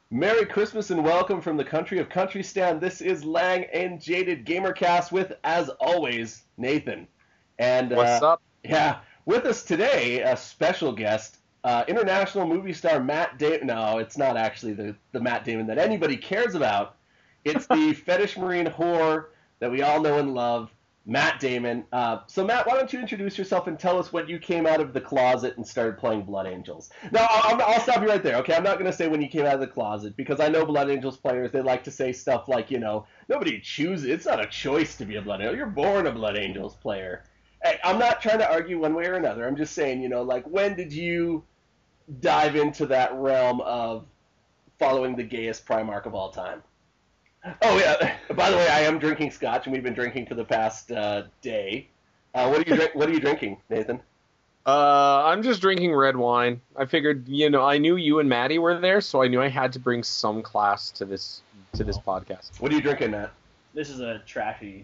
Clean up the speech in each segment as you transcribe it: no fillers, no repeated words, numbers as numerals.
Merry Christmas and welcome from the country of Country Stand. This is Lang and Jaded Gamercast with, as always, Nathan. And What's up? yeah, with us today, a special guest, international movie star Matt Damon. No, it's not actually the Matt Damon that anybody cares about. It's the fetish marine whore that we all know and love, Matt Damon. So Matt, why don't you introduce yourself and tell us when you came out of the closet and started playing Blood Angels? No, I'll stop you right there, okay? I'm not going to say when you came out of the closet because I know Blood Angels players, they like to say stuff like, nobody chooses. It's not a choice to be a Blood Angel. You're born a Blood Angels player. Hey, I'm not trying to argue one way or another. I'm just saying, when did you dive into that realm of following the gayest Primarch of all time? Oh, yeah. By the way, I am drinking scotch, and we've been drinking for the past day. What are you drinking, Nathan? I'm just drinking red wine. I figured, I knew you and Maddie were there, so I knew I had to bring some class to this podcast. What are you drinking, Matt? This is trashy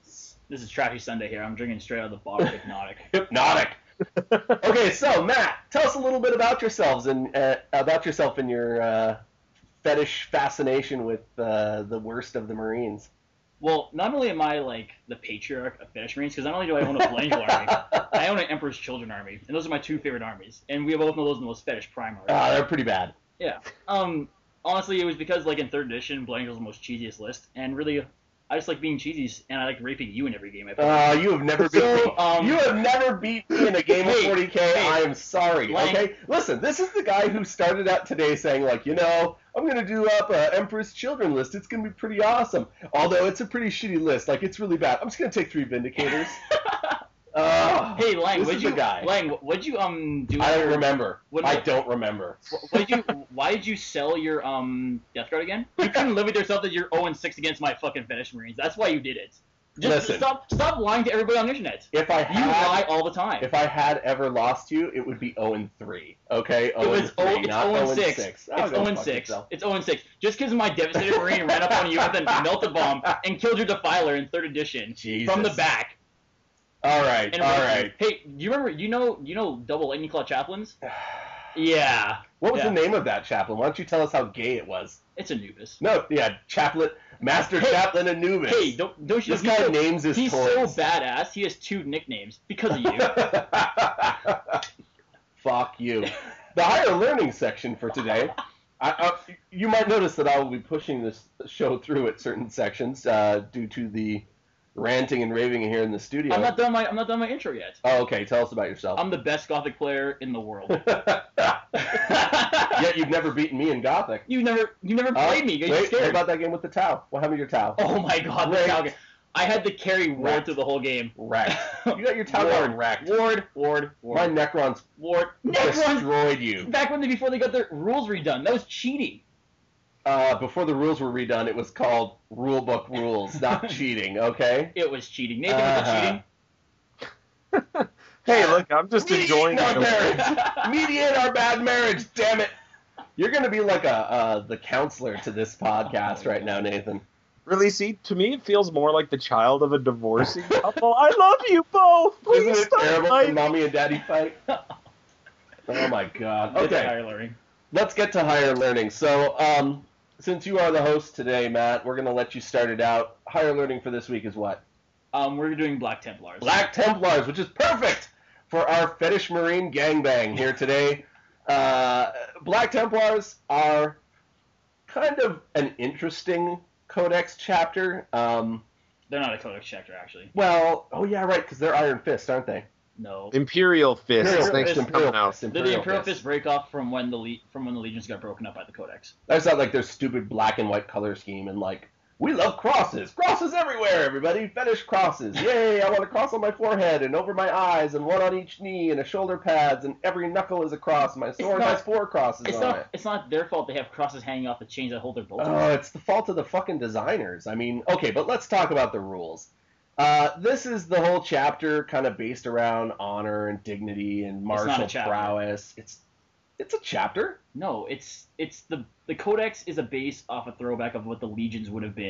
Sunday here. I'm drinking straight out of the bottle of Hypnotic. Hypnotic. Okay, so Matt, tell us a little bit about yourself and your fetish fascination with the worst of the Marines. Well, not only am I like the patriarch of fetish Marines, because not only do I own a Blood Angel army, I own an Emperor's Children army, and those are my two favorite armies. And we both know those are the most fetish prime armies. They're pretty bad. Yeah. Honestly, it was because like in 3rd edition, Blood Angel's the most cheesiest list, and really, I just like being cheesy, and I like raping you in every game I play. You have never beat me. You have never beat me in a game of 40K. I am sorry. Okay, listen. This is the guy who started out today saying like, I'm gonna do up a Emperor's Children list. It's gonna be pretty awesome. Although it's a pretty shitty list. Like it's really bad. I'm just gonna take 3 Vindicators. Hey, Lang, what'd you do? I don't remember. I don't remember. Why did you sell your Death Guard again? You couldn't live with yourself that you're 0-6 against my fucking fetish Marines. That's why you did it. Just Listen, stop lying to everybody on the internet. You lie all the time. If I had ever lost you, it would be 0-3. Okay, 0-3, not 0-6. It's 0-6. It's 0-6. Just because my Devastator Marine ran up on you and then melted bomb and killed your Defiler in 3rd edition from the back. All right. Hey, do you remember? You know, double Lightning Claw chaplains. Yeah. What was the name of that chaplain? Why don't you tell us how gay it was? It's Anubis. No, yeah, chaplain, Master Chaplain Anubis. Hey, don't you? This guy names his He's toys. so badass. He has 2 nicknames because of you. Fuck you. The higher learning section for today. You might notice that I will be pushing this show through at certain sections due to the ranting and raving here in the studio. I'm not done my intro yet. Oh, okay. Tell us about yourself. I'm the best Gothic player in the world. Yet you've never beaten me in Gothic. You never played me. You're scared. What about that game with the Tau? What happened to your Tau? Oh my god, the Tau game. I had to carry Ward through the whole game. Wrecked. You got your Tau going wrecked. Ward. My Necrons destroyed you. Before they got their rules redone. That was cheating. Before the rules were redone, it was called Rulebook Rules, not cheating, okay? It was cheating. Nathan, was it cheating? Hey, look, I'm just enjoying our marriage. Mediate our bad marriage, damn it. You're going to be like the counselor to this podcast right now, Nathan. Really, see, to me it feels more like the child of a divorcing couple. I love you both. Please Isn't it stop terrible fighting. when mommy and daddy fight? Oh my god. Okay. Higher learning. Let's get to higher learning. So, since you are the host today, Matt, we're going to let you start it out. Higher learning for this week is what? We're doing Black Templars. Black Templars, which is perfect for our fetish marine gangbang here today. Black Templars are kind of an interesting codex chapter. They're not a codex chapter, actually. Well, oh yeah, right, because they're Iron Fist, aren't they? No. Imperial Fists. Thanks for coming out. They're the Imperial Fist break off from when the Legions got broken up by the Codex. That's not like their stupid black and white color scheme and like, we love crosses. Crosses everywhere, everybody. Fetish crosses. Yay, I want a cross on my forehead and over my eyes and one on each knee and a shoulder pads and every knuckle is a cross. My sword has 4 crosses on it. It's not their fault they have crosses hanging off the chains that hold their bolters. Oh, it's the fault of the fucking designers. I mean, okay, but let's talk about the rules. This is the whole chapter kind of based around honor and dignity and martial prowess. It's a chapter. No, it's the Codex is a base off a throwback of what the Legions would have been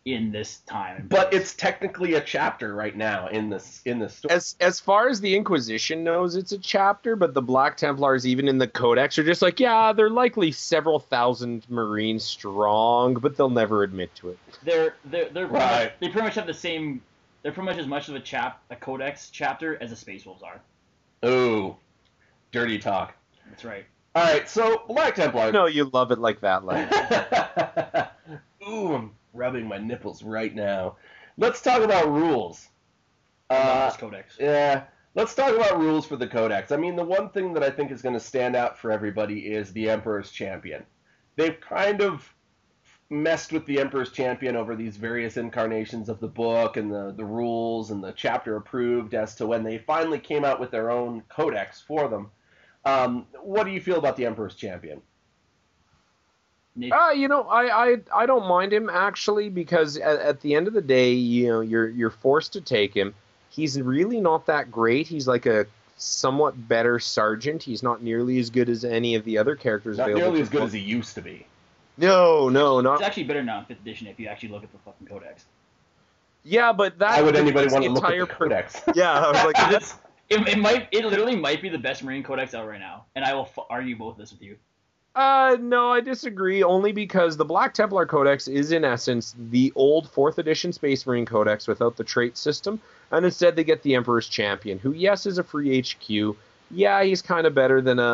in this time. and But place. it's technically a chapter right now in this story. As far as the Inquisition knows, it's a chapter, but the Black Templars, even in the Codex, are just like, yeah, they're likely several thousand Marines strong, but they'll never admit to it. they're Right. they pretty much have the same. They're pretty much as much of a Codex chapter as the Space Wolves are. Ooh, dirty talk. That's right. All right, so Black Templar. No, you love it like that, Len. Ooh, I'm rubbing my nipples right now. Let's talk about rules. This Codex. Yeah, let's talk about rules for the Codex. I mean, the one thing that I think is going to stand out for everybody is the Emperor's Champion. They've kind of messed with the Emperor's Champion over these various incarnations of the book and the rules and the chapter approved as to when they finally came out with their own Codex for them. What do you feel about the Emperor's Champion? I don't mind him actually, because at the end of the day, you're forced to take him. He's really not that great. He's like a somewhat better sergeant. He's not nearly as good as any of the other characters Not available. nearly as good as he used to be. No, not. It's actually better now in 5th edition if you actually look at the fucking Codex. Yeah, but that. Why would anybody want to the look at entire the Codex? Yeah, I was like, that's. It literally might be the best Marine Codex out right now, and I will argue both this with you. No, I disagree, only because the Black Templar Codex is, in essence, the old 4th edition Space Marine Codex without the trait system, and instead they get the Emperor's Champion, who, yes, is a free HQ. Yeah, he's kind of better than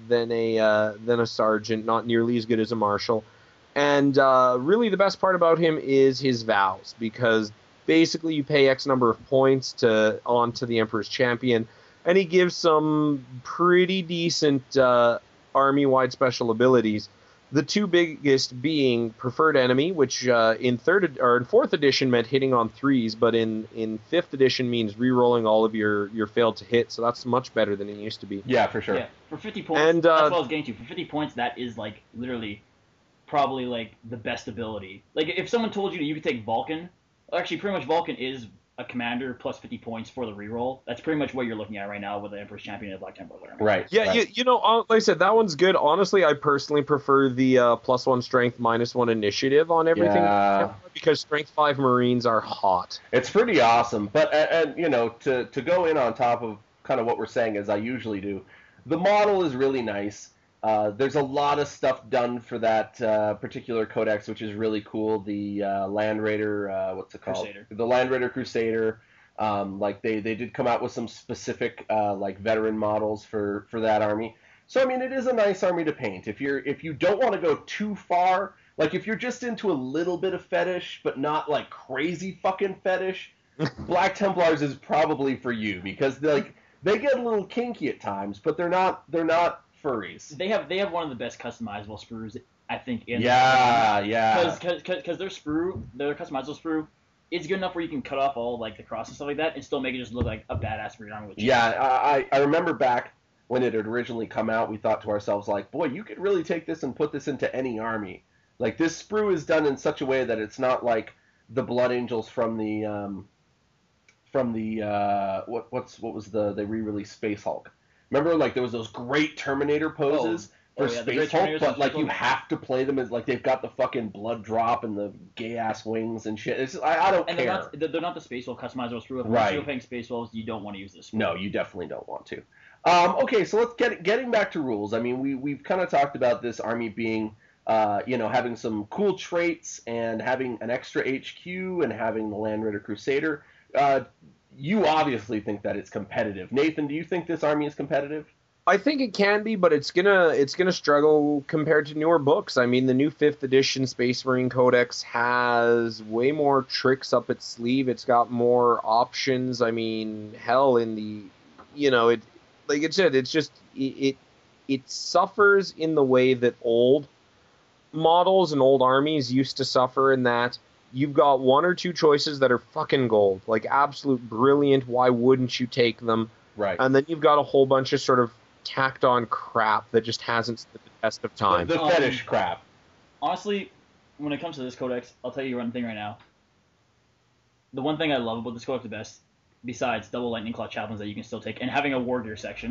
a sergeant, not nearly as good as a marshal. And really the best part about him is his vows, because basically you pay X number of points onto the Emperor's Champion, and he gives some pretty decent army-wide special abilities. The two biggest being Preferred Enemy, which in 4th edition meant hitting on 3s, but in 5th edition means re-rolling all of your failed to hit, so that's much better than it used to be. Yeah, for sure. Yeah, for 50 points, And, that's what I was getting to. For 50 points, that is, like, literally probably, like, the best ability. Like, if someone told you that you could take Vulcan, actually, pretty much Vulcan is a commander plus 50 points for the reroll. That's pretty much what you're looking at right now with the Emperor's Champion and the Black Templar Army. Right. Yeah, right. like I said, that one's good. Honestly, I personally prefer the +1 strength, -1 initiative on everything. Yeah. Because strength 5 Marines are hot. It's pretty awesome. But, and to go in on top of kind of what we're saying, as I usually do, the model is really nice. There's a lot of stuff done for that particular codex, which is really cool. The Land Raider, what's it called? Crusader. The Land Raider Crusader. Like they did come out with some specific like veteran models for that army. So I mean, it is a nice army to paint. If you don't want to go too far, like if you're just into a little bit of fetish, but not like crazy fucking fetish, Black Templars is probably for you, because they get a little kinky at times, but they're not furries. They have one of the best customizable sprues, I think. Yeah. Because their customizable sprue, it's good enough where you can cut off all like the cross and stuff like that, and still make it just look like a badass for your army. Yeah, I remember back when it had originally come out, we thought to ourselves like, boy, you could really take this and put this into any army. Like this sprue is done in such a way that it's not like the Blood Angels from the they re-released Space Hulk. Remember, like there was those great Terminator poses for the Space great Hulk, Terminators but from like Space you Hulk. have to play them as like they've got the fucking blood drop and the gay ass wings and shit. It's, I don't And care. they're not the Space Wolf customizable sprue. If Right. you're playing Space Wolves, you don't want to use this sprue. No, you definitely don't want to. Okay, so let's getting back to rules. I mean, we've kind of talked about this army being, having some cool traits and having an extra HQ and having the Land Raider Crusader. You obviously think that it's competitive. Nathan, do you think this army is competitive? I think it can be, but it's gonna struggle compared to newer books. I mean, the new 5th edition Space Marine Codex has way more tricks up its sleeve. It's got more options. I mean, hell, in the, it, like I said, it's just it suffers in the way that old models and old armies used to suffer, in that you've got one or two choices that are fucking gold, like absolute brilliant. Why wouldn't you take them? Right. And then you've got a whole bunch of sort of tacked on crap that just hasn't stood the test of time. The fetish crap. Honestly, when it comes to this codex, I'll tell you one thing right now. The one thing I love about this codex the best, besides double lightning claw chaplains that you can still take, and having a warrior section,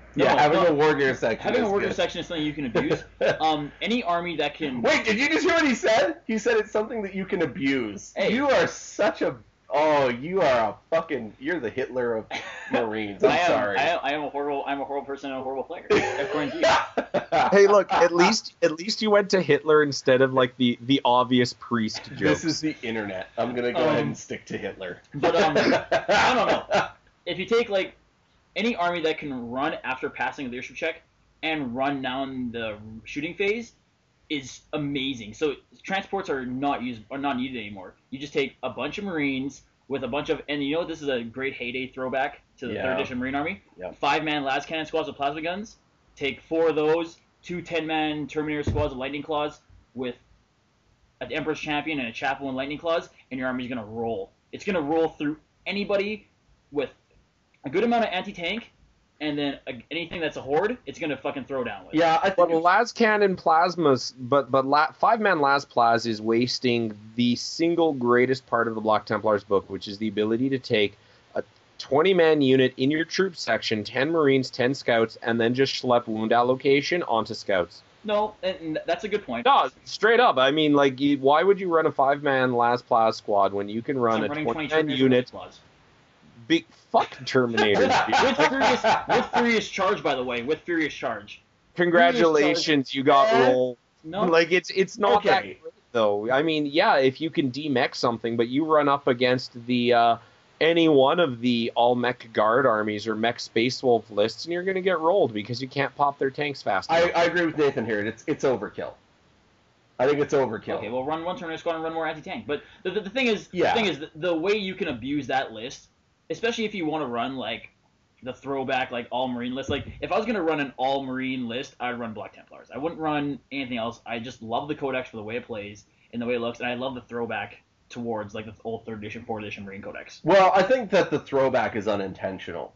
Having a war gear section. Having a war gear good. section is something you can abuse. Any army that can. Wait, did you just hear what he said? He said it's something that you can abuse. Hey. You are such a. Oh, you are a fucking. You're the Hitler of Marines. I'm sorry. I am a horrible person and a horrible player, according to you. Hey, look. At least you went to Hitler instead of like the obvious priest jokes. This is the internet. I'm gonna go ahead and stick to Hitler. But I don't know. If you take like any army that can run after passing a leadership check and run down the shooting phase is amazing. So transports are not needed anymore. You just take a bunch of Marines with a bunch of, and you know this is a great heyday throwback to the 3rd Edition Marine Army. Yep. 5-man las cannon squads with plasma guns. Take 4 of those, 2 10-man Terminator squads with lightning claws with an Emperor's Champion and a Chaplain with lightning claws, and your army's gonna roll. It's gonna roll through anybody with a good amount of anti-tank, and then anything that's a horde, it's gonna fucking throw down with. Yeah, I think But las cannon plasmas, but 5-man las plas is wasting the single greatest part of the Black Templars book, which is the ability to take a 20-man unit in your troop section, 10 Marines, 10 scouts, and then just schlep wound allocation onto scouts. No, and that's a good point. No, straight up. I mean, like, why would you run a 5-man las plas squad when you can run a 20-man unit? Big fuck Terminators. with Furious Charge, by the way, with Furious Charge. Congratulations, you got rolled. No, Like it's not that great, though. I mean, yeah, if you can demech something, but you run up against the any one of the all mech guard armies or mech Space Wolf lists, and you're going to get rolled because you can't pop their tanks fast enough. I agree with Nathan here. It's overkill. I think it's overkill. Okay, well, run one Terminator squad and run more anti-tank. But the thing is, the way you can abuse that list, especially if you want to run like the throwback like all Marine list. Like if I was gonna run an all Marine list, I'd run Black Templars. I wouldn't run anything else. I just love the Codex for the way it plays and the way it looks, and I love the throwback towards like the old 3rd edition, 4th edition Marine Codex. Well, I think that the throwback is unintentional.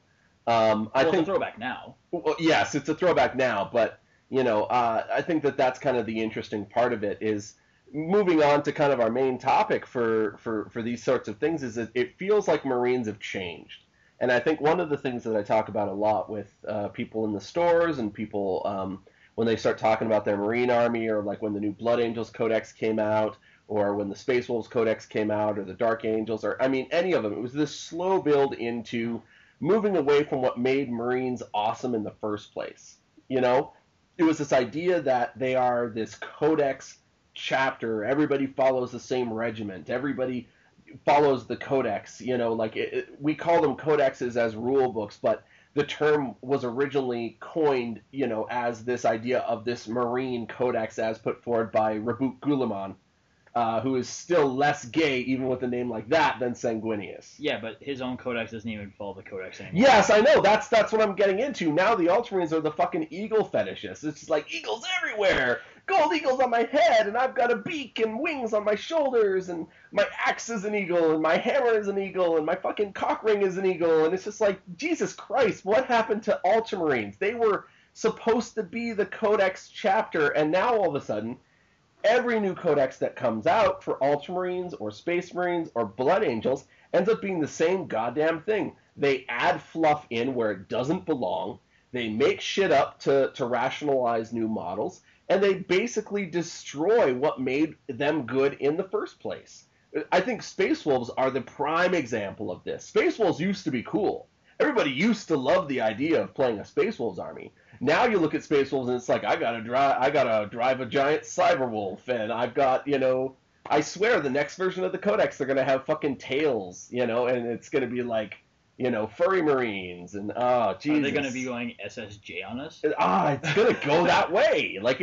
I think it's a throwback now. Well, yes, it's a throwback now, but you know, I think that that's kind of the interesting part of it is moving on to kind of our main topic for these sorts of things is that it feels like Marines have changed. And I think one of the things that I talk about a lot with people in the stores and people when they start talking about their Marine Army, or like when the new Blood Angels Codex came out, or when the Space Wolves Codex came out, or the Dark Angels, or I mean any of them, it was this slow build into moving away from what made Marines awesome in the first place. You know, it was this idea that they are this Codex chapter, everybody follows the same regiment, everybody follows the Codex, you know, like we call them codexes as rule books, but the term was originally coined, you know, as this idea of this Marine Codex as put forward by Rabut Guliman, who is still less gay, even with a name like that, than Sanguinius. Yeah, but his own Codex doesn't even follow the Codex anymore. Yes, I know. That's what I'm getting into. Now the Ultramarines are the fucking eagle fetishists. It's just like eagles everywhere. Gold eagles on my head, and I've got a beak and wings on my shoulders, and my axe is an eagle, and my hammer is an eagle, and my fucking cock ring is an eagle, and it's just like, Jesus Christ, what happened to Ultramarines? They were supposed to be the Codex chapter, and now all of a sudden, every new Codex that comes out for Ultramarines or Space Marines or Blood Angels ends up being the same goddamn thing. They add fluff in where it doesn't belong, they make shit up to rationalize new models, and they basically destroy what made them good in the first place. I think Space Wolves are the prime example of this. Space Wolves used to be cool. Everybody used to love the idea of playing a Space Wolves army. Now you look at Space Wolves and it's like, I gotta drive a giant Cyber Wolf, and I've got, you know, I swear the next version of the Codex they're gonna have fucking tails, you know, and it's gonna be like, you know, furry Marines, and Jesus. Are they going to be going SSJ on us? It's going to go that way. Like,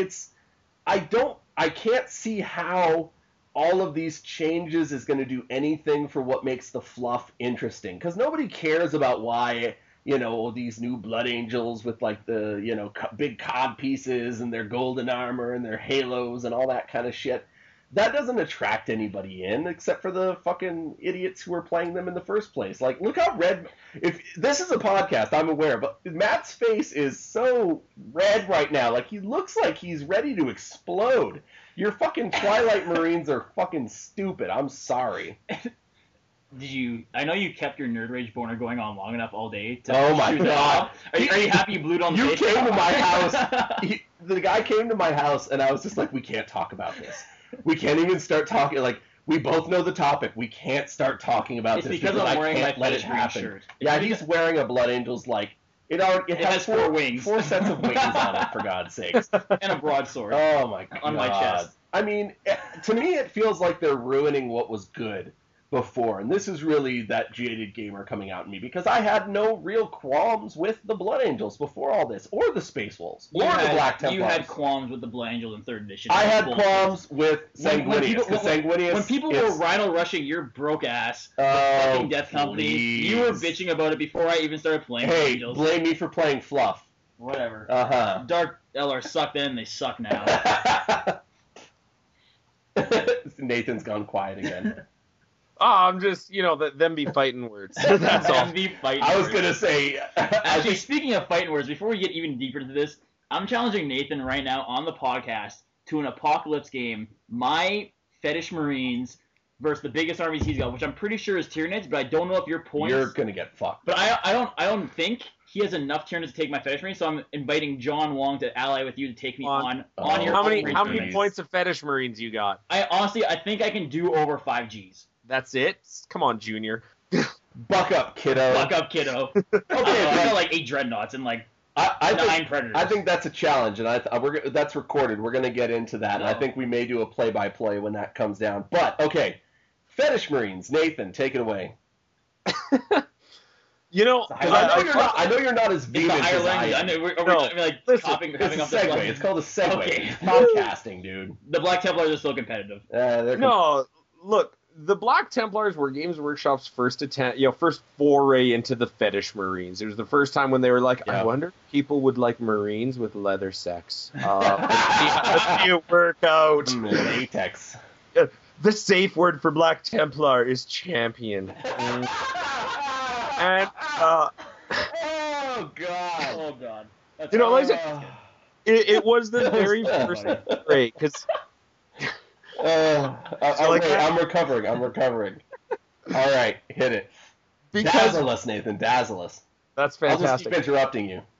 I can't see how all of these changes is going to do anything for what makes the fluff interesting. Because nobody cares about why, you know, these new Blood Angels with, like, the, you know, big cod pieces and their golden armor and their halos and all that kind of shit. That doesn't attract anybody in, except for the fucking idiots who are playing them in the first place. Like, look how red... If this is a podcast, I'm aware, but Matt's face is so red right now. Like, he looks like he's ready to explode. Your fucking Twilight Marines are fucking stupid. I'm sorry. did you? I know you kept your Nerd Rage boner going on long enough all day to Oh my shoot it God. off. Are you happy you blew it on the You face? came to my house. The guy came to my house, and I was just like, we can't talk about this. We can't even start talking. Like, we both know the topic. We can't start talking about It's this because I'm wearing I can't my let it Fetish Marine happen. shirt. Yeah, It's he's wearing a Blood Angels, like, it has 4 wings. 4 sets of wings on it, for God's sakes. and a broadsword. Oh my God. On my chest. I mean, to me, it feels like they're ruining what was good before, and this is really that jaded gamer coming out in me, because I had no real qualms with the Blood Angels before all this, or the Space Wolves, or the Black Templars. You had qualms with the Blood Angels in 3rd edition. I had qualms with Sanguinius, because Sanguinius... When people were rhino rushing your broke ass, the fucking Death Company, you were bitching about it before I even started playing Blood Angels. Hey, blame me for playing fluff. Whatever. Uh-huh. Dark LR sucked then, they suck now. Nathan's gone quiet again. Oh, I'm just, them be fighting words. That's all. I was going to say... Actually, speaking of fighting words, before we get even deeper into this, I'm challenging Nathan right now on the podcast to an Apocalypse game. My Fetish Marines versus the biggest armies he's got, which I'm pretty sure is Tyranids, but I don't know if your points... You're going to get fucked. But I don't think he has enough Tyranids to take my Fetish Marines, so I'm inviting John Wong to ally with you to take me on your... How many points of Fetish Marines you got? I think I can do over 5 Gs. That's it? Come on, Junior. Buck up, kiddo. Buck up, kiddo. Okay, I got like 8 Dreadnoughts and like 9 Predators. I think that's a challenge, and that's recorded. We're going to get into that, and I think we may do a play-by-play when that comes down. But, okay, Fetish Marines. Nathan, take it away. I know you're not as vehement as I am. Listen, having it's a segue. It's called a segue. Okay. It's podcasting, dude. The Black Templars are still competitive. Look, the Black Templars were Games Workshop's first foray into the Fetish Marines. It was the first time when they were like, I wonder if people would like Marines with leather sex. Let's see it work out. Latex. The safe word for Black Templar is champion. And oh god. It was the very first foray because. I'm recovering. All right, hit it. Dazzle us, Nathan. Dazzle us. That's fantastic. I'll just keep interrupting you.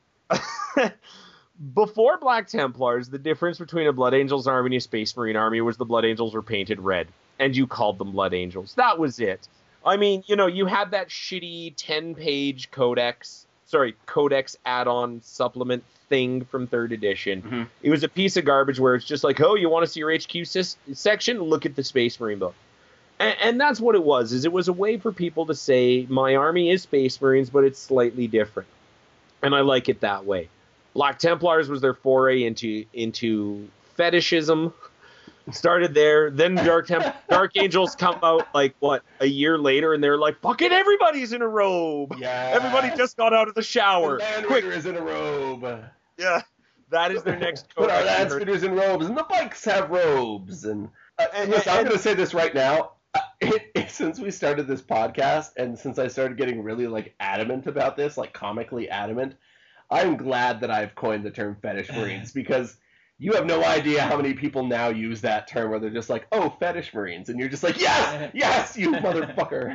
Before Black Templars, the difference between a Blood Angels army and a Space Marine army was the Blood Angels were painted red, and you called them Blood Angels. That was it. I mean, you had that shitty 10-page codex add-on supplement thing from 3rd edition. Mm-hmm. It was a piece of garbage where it's just like, oh, you want to see your HQ section? Look at the Space Marine book. And that's what it was, is it was a way for people to say, my army is Space Marines, but it's slightly different. And I like it that way. Black Templars was their foray into fetishism. Started there, then Dark Angels come out a year later, and they're like, fucking everybody's in a robe. Yeah. Everybody just got out of the shower. The Land Raider is in a robe. Yeah, that is their next code. Put our Land Speeders in robes, and the bikes have robes. And listen, I'm going to say this right now. Since we started this podcast, and since I started getting really adamant about this, comically adamant, I'm glad that I've coined the term Fetish Marines, because you have no idea how many people now use that term where they're just like, oh, Fetish Marines. And you're just like, yes, you motherfucker.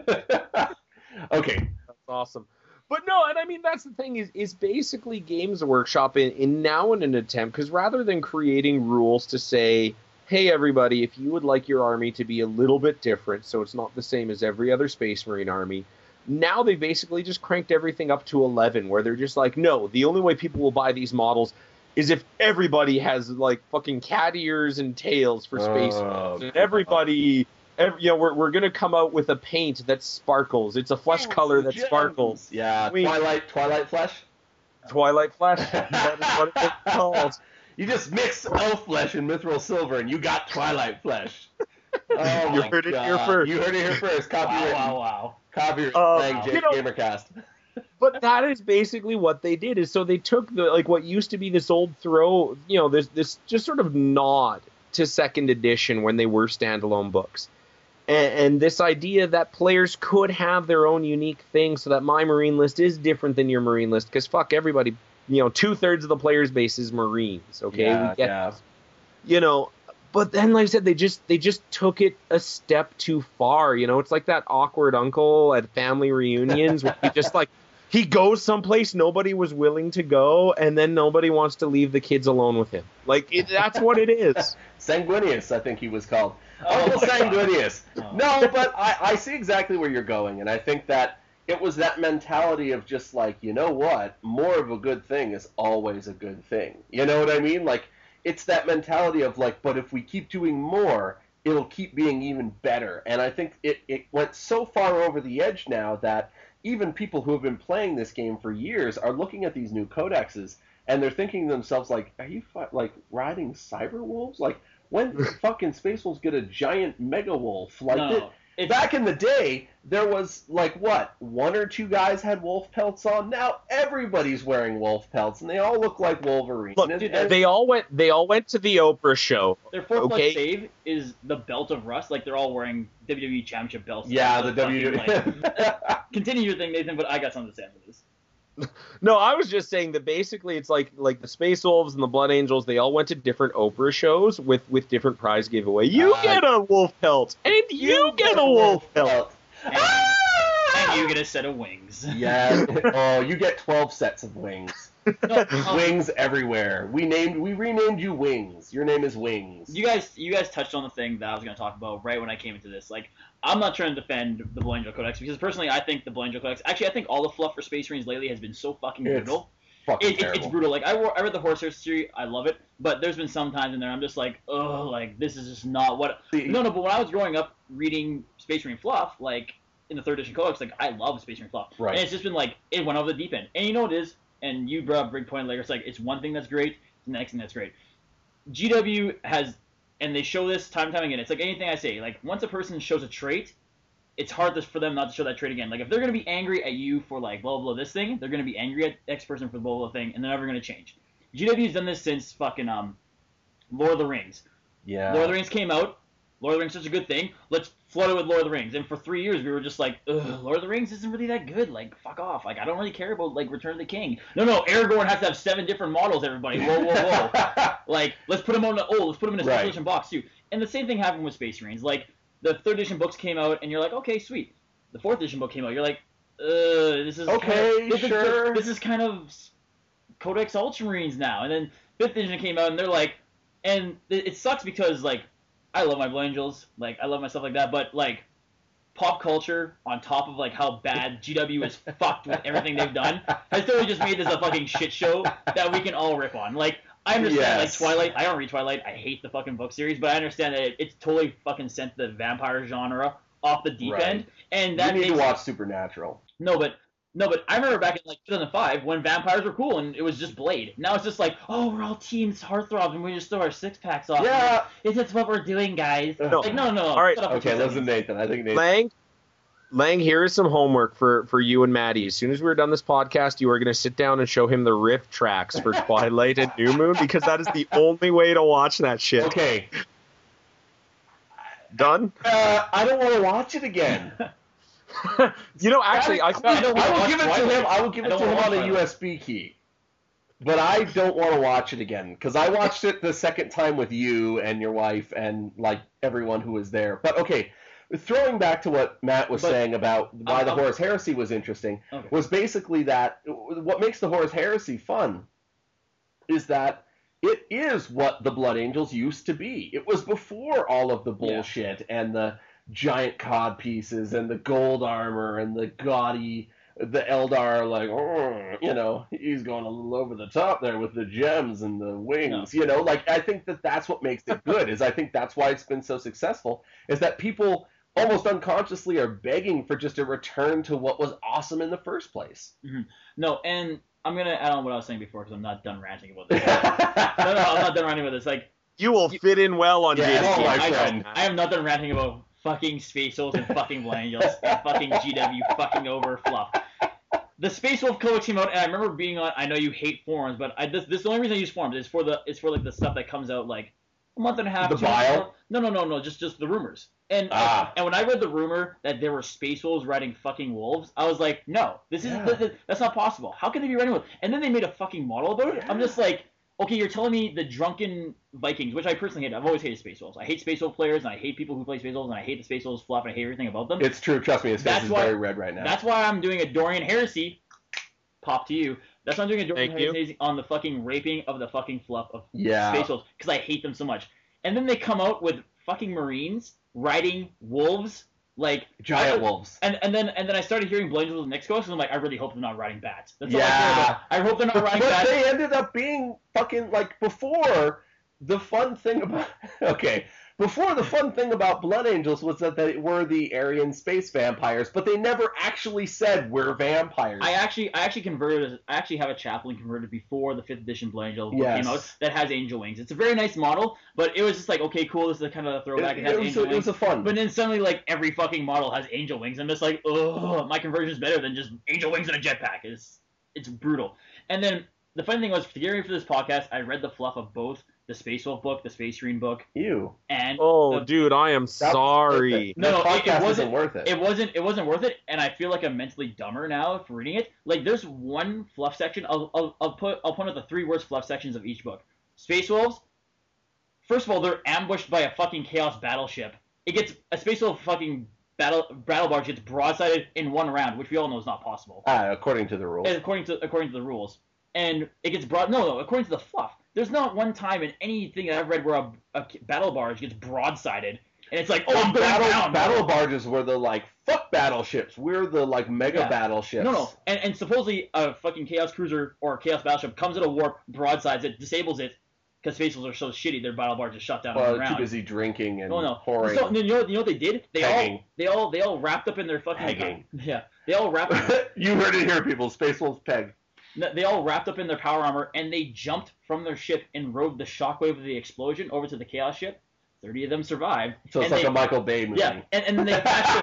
Okay. That's awesome. But no, and I mean, that's the thing is basically Games Workshop in now in an attempt, because rather than creating rules to say, hey, everybody, if you would like your army to be a little bit different, so it's not the same as every other Space Marine army, now they basically just cranked everything up to 11, where they're just like, no, the only way people will buy these models is if everybody has fucking cat ears and tails for Space Marines, and everybody, we're gonna come out with a paint that sparkles. It's a flesh color that sparkles. Yeah, Twilight Flesh. Twilight Flesh. That is what it's called. You just mix elf flesh and mithril silver, and you got Twilight Flesh. Oh you heard it here first. You heard it here first. Copyright. Wow. Copyright. Gamercast. But that is basically what they did. Is so they took what used to be this old throw, this just sort of nod to 2nd edition when they were standalone books, and this idea that players could have their own unique thing, so that my Marine list is different than your Marine list, because fuck everybody. 2/3 of the players base is Marines. Okay, we get this. But then, like I said, they just took it a step too far. You know, it's like that awkward uncle at family reunions where he goes someplace nobody was willing to go, and then nobody wants to leave the kids alone with him. That's what it is. Sanguinius, I think he was called. Oh, Uncle Sanguinius. Oh. No, but I see exactly where you're going, and I think that it was that mentality of just like, you know what, more of a good thing is always a good thing. You know what I mean? Like, it's that mentality of like, but if we keep doing more, it'll keep being even better. And I think it went so far over the edge now that even people who have been playing this game for years are looking at these new codexes and they're thinking to themselves like, are you like riding cyber wolves? Like, when did fucking Space Wolves get a giant mega wolf? Like, back in the day, there was like what, one or two guys had wolf pelts on. Now everybody's wearing wolf pelts, and they all look like Wolverine. Look, they all went to the Oprah show. Their fourth plus save is the Belt of Rust. Like, they're all wearing WWE Championship belts. Yeah, the WWE. Continue your thing, Nathan, but I got something to say for this. No, I was just saying that basically it's like the Space Wolves and the Blood Angels, they all went to different Oprah shows with different prize giveaway. You get a wolf pelt, and you get a wolf pelt. And you get a set of wings. Yeah. Oh, you get 12 sets of wings. No, Wings everywhere. We renamed you Wings. Your name is Wings. You guys touched on the thing that I was going to talk about right when I came into this. Like, I'm not trying to defend the Blood Angel Codex because personally I think the Blood Angel Codex, actually I think all the fluff for Space Marines lately has been so fucking brutal. It's brutal. Like, I read the Horsehair series, I love it, but there's been some times in there I'm just like, oh, like, this is just not what. No, but when I was growing up reading Space Marine fluff, like in the 3rd edition Codex, like, I love Space Marine fluff, right? And it's just been like, it went over the deep end, and you know what it is. And you brought up a big point later. It's like, it's one thing that's great, it's the next thing that's great. GW has, and they show this time and time again, it's like anything I say. Like, once a person shows a trait, it's hard for them not to show that trait again. Like, if they're going to be angry at you for, like, blah, blah, blah, this thing, they're going to be angry at X person for the blah, blah, blah thing, and they're never going to change. GW's done this since fucking Lord of the Rings. Yeah. Lord of the Rings came out. Lord of the Rings is such a good thing. Let's flood it with Lord of the Rings. And for 3 years, we were just like, ugh, Lord of the Rings isn't really that good. Like, fuck off. Like, I don't really care about, like, Return of the King. No, Aragorn has to have 7 different models, everybody. Whoa. Like, let's put him in a special edition box, too. And the same thing happened with Space Marines. Like, the 3rd edition books came out, and you're like, okay, sweet. The 4th edition book came out. You're like, this is okay, sure. This is kind of Codex Ultramarines now. And then 5th edition came out, and they're like, and it sucks because, like, I love my Blood Angels, like, I love my stuff like that, but, like, pop culture, on top of, like, how bad GW is fucked with everything they've done, has totally just made this a fucking shit show that we can all rip on. Like, I understand, like, Twilight, I don't read Twilight, I hate the fucking book series, but I understand that it's totally fucking sent the vampire genre off the deep end, and that you need to watch Supernatural. No, but I remember back in, like, 2005 when vampires were cool and it was just Blade. Now it's just like, oh, we're all teams heartthrobs and we just throw our 6-packs off. Yeah. It's just what we're doing, guys. No. Like, no. All right. Okay, listen, Nathan. I think Nathan. Lang, here is some homework for you and Maddie. As soon as we're done this podcast, you are going to sit down and show him the riff tracks for Twilight and New Moon, because that is the only way to watch that shit. Okay. Done? I don't want to watch it again. You know, actually, I will give it to him. I will give it to him on a USB key. But I don't want to watch it again because I watched it the second time with you and your wife and like everyone who was there. But okay, throwing back to what Matt was saying about why the Horus Heresy was interesting was basically that what makes the Horus Heresy fun is that it is what the Blood Angels used to be. It was before all of the bullshit and the giant cod pieces and the gold armor and the gaudy, the Eldar, like, oh, you know, he's going a little over the top there with the gems and the wings, you know, like, I think that's what makes it good, is I think that's why it's been so successful, is that people almost unconsciously are begging for just a return to what was awesome in the first place. Mm-hmm. No, and I'm going to add on what I was saying before because I'm not done ranting about this. No, I'm not done ranting about this. Like, you will fit in well on JDC. I am not done ranting about fucking Space Wolves and fucking Blood Angels and fucking GW fucking over fluff. The Space Wolf Codex came out, and I remember being on. I know you hate forums, but this is the only reason I use forums. It's for like the stuff that comes out like a month and a half. The Bile? No. Just the rumors. And when I read the rumor that there were Space Wolves riding fucking wolves, I was like, no, that's not possible. How can they be riding wolves? And then they made a fucking model about it. I'm just like, okay, you're telling me the drunken Vikings, which I personally hate. I've always hated Space Wolves. I hate Space Wolf players, and I hate people who play Space Wolves, and I hate the Space Wolves fluff, and I hate everything about them. It's true. Trust me, his face is very red right now. That's why I'm doing a Dorian Heresy. Pop to you. That's why I'm doing a Dorian Heresy on the fucking raping of the fucking fluff of Space Wolves, because I hate them so much. And then they come out with fucking Marines riding wolves. Like giant wolves, and then I started hearing Blade Angels next coast, and I'm like, I really hope they're not riding bats. That's all I care about. I hope they're not riding bats. But they ended up being fucking like before. The fun thing about Blood Angels was that they were the Aryan space vampires, but they never actually said we're vampires. I actually converted. I actually have a chaplain converted before the 5th edition Blood Angel came out that has angel wings. It's a very nice model, but it was just like, okay, cool. This is kind of a throwback. It was a fun. But then suddenly, like every fucking model has angel wings. I'm just like, ugh, my conversion is better than just angel wings and a jetpack. It's brutal. And then the funny thing was, to get ready for this podcast, I read the fluff of both the Space Wolf book, the Space Marine book. Ew. And dude, I am sorry. No, it wasn't worth it. It wasn't worth it, and I feel like I'm mentally dumber now for reading it. Like, there's one fluff section. I'll point out the 3 worst fluff sections of each book. Space Wolves. First of all, they're ambushed by a fucking Chaos battleship. It gets a Space Wolf fucking battle barge gets broadsided in 1 round, which we all know is not possible. According to the rules. According to the rules. And it gets according to the fluff. There's not one time in anything that I've read where a battle barge gets broadsided, and it's like, battle barges were the like fuck battleships. We're the like mega battleships. No, and supposedly a fucking Chaos cruiser or a Chaos battleship comes at a warp, broadsides it, disables it, because Space Wolves are so shitty their battle barge is shut down. Well, too busy drinking and pouring. So, you know what they did? They all wrapped up in their fucking pegging. They all wrapped up. You heard it here, people. Space Wolves peg. They all wrapped up in their power armor, and they jumped from their ship and rode the shockwave of the explosion over to the Chaos ship. 30 of them survived. So it's like a Michael Bay movie. Yeah, and then they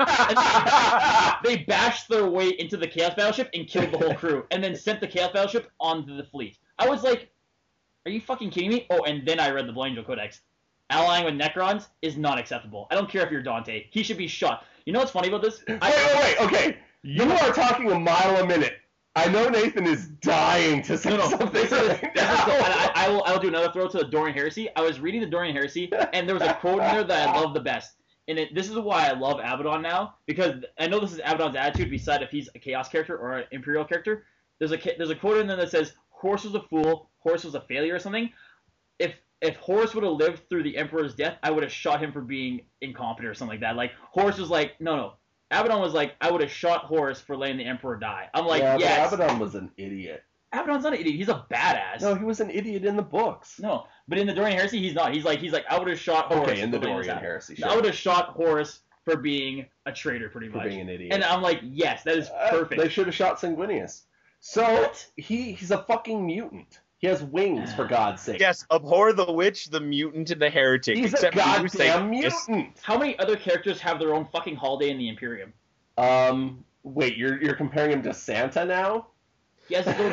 bashed their way into the Chaos battleship and killed the whole crew, and then sent the Chaos battleship onto the fleet. I was like, are you fucking kidding me? Oh, and then I read the Blood Angel Codex. Allying with Necrons is not acceptable. I don't care if you're Dante. He should be shot. You know what's funny about this? Wait. Okay. You are talking a mile a minute. I know Nathan is dying to say something. I'll do another throw to the Dorian Heresy. I was reading the Dorian Heresy, and there was a quote in there that I love the best. And this is why I love Abaddon now, because I know this is Abaddon's attitude, beside if he's a Chaos character or an Imperial character. There's a quote in there that says, Horus was a fool, Horus was a failure or something. If Horus would have lived through the Emperor's death, I would have shot him for being incompetent or something like that. Like, Horus was like, no. Abaddon was like, I would have shot Horus for letting the Emperor die. I'm like, yes. But Abaddon was an idiot. Abaddon's not an idiot. He's a badass. No, he was an idiot in the books. No, but in the Dorian Heresy, he's not. He's like, I would have shot Horus. Okay, in the Dorian Heresy, sure. I would have shot Horus for being a traitor, pretty much. For being an idiot. And I'm like, yes, that is perfect. They should have shot Sanguinius. So, he's a fucking mutant. He has wings, for God's sake. Yes, abhor the witch, the mutant, and the heretic. He's a goddamn mutant. How many other characters have their own fucking holiday in the Imperium? Wait, you're comparing him to Santa now? He has his own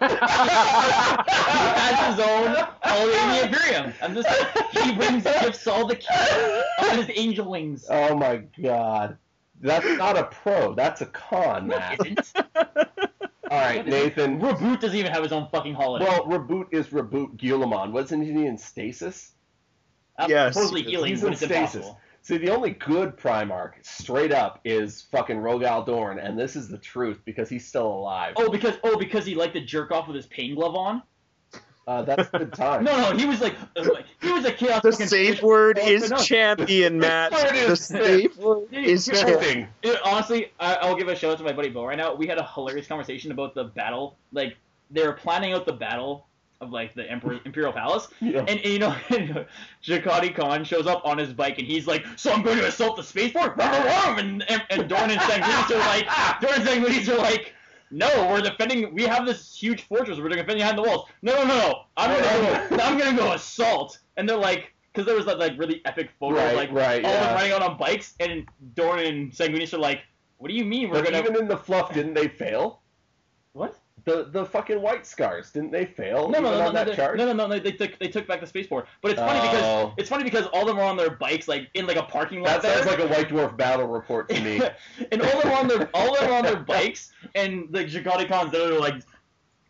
holiday in the Imperium. I'm just he brings gifts to all the kids on his angel wings. Oh my God. That's not a pro, that's a con, Matt. It isn't. Alright, Nathan. Reboot doesn't even have his own fucking holiday. Well, Reboot is Reboot Guilliman. Wasn't he in stasis? Yes. Supposedly healing, he's but in it's stasis. impossible. See, the only good Primarch, straight up, is fucking Rogal Dorn, and this is the truth, because he's still alive. Because he liked to jerk off with his pain glove on? That's good time. No, he was a chaos. The safe word is champion, Matt. The safe word is champion. Honestly, I'll give a shout out to my buddy Bo right now. We had a hilarious conversation about the battle. Like, they were planning out the battle of like the Imperial Palace, and you know, Jakati Khan shows up on his bike, and he's like, "So I'm going to assault the spaceport," and Dorn and Sanguinius are like, "No, we're defending. We have this huge fortress. We're defending behind the walls. No. I'm gonna go assault." And they're like, because there was that like really epic photo, of all of them riding out on bikes, and Dorn and Sanguinius are like, "What do you mean we're gonna?" Even in the fluff, didn't they fail? What? The fucking White Scars, didn't they fail? No, they took back the spaceport. But it's funny because all of them are on their bikes, like in like a parking lot. That sounds like a White Dwarf battle report to me. And all of them are on their bikes, and the Jakati Khans, they're like,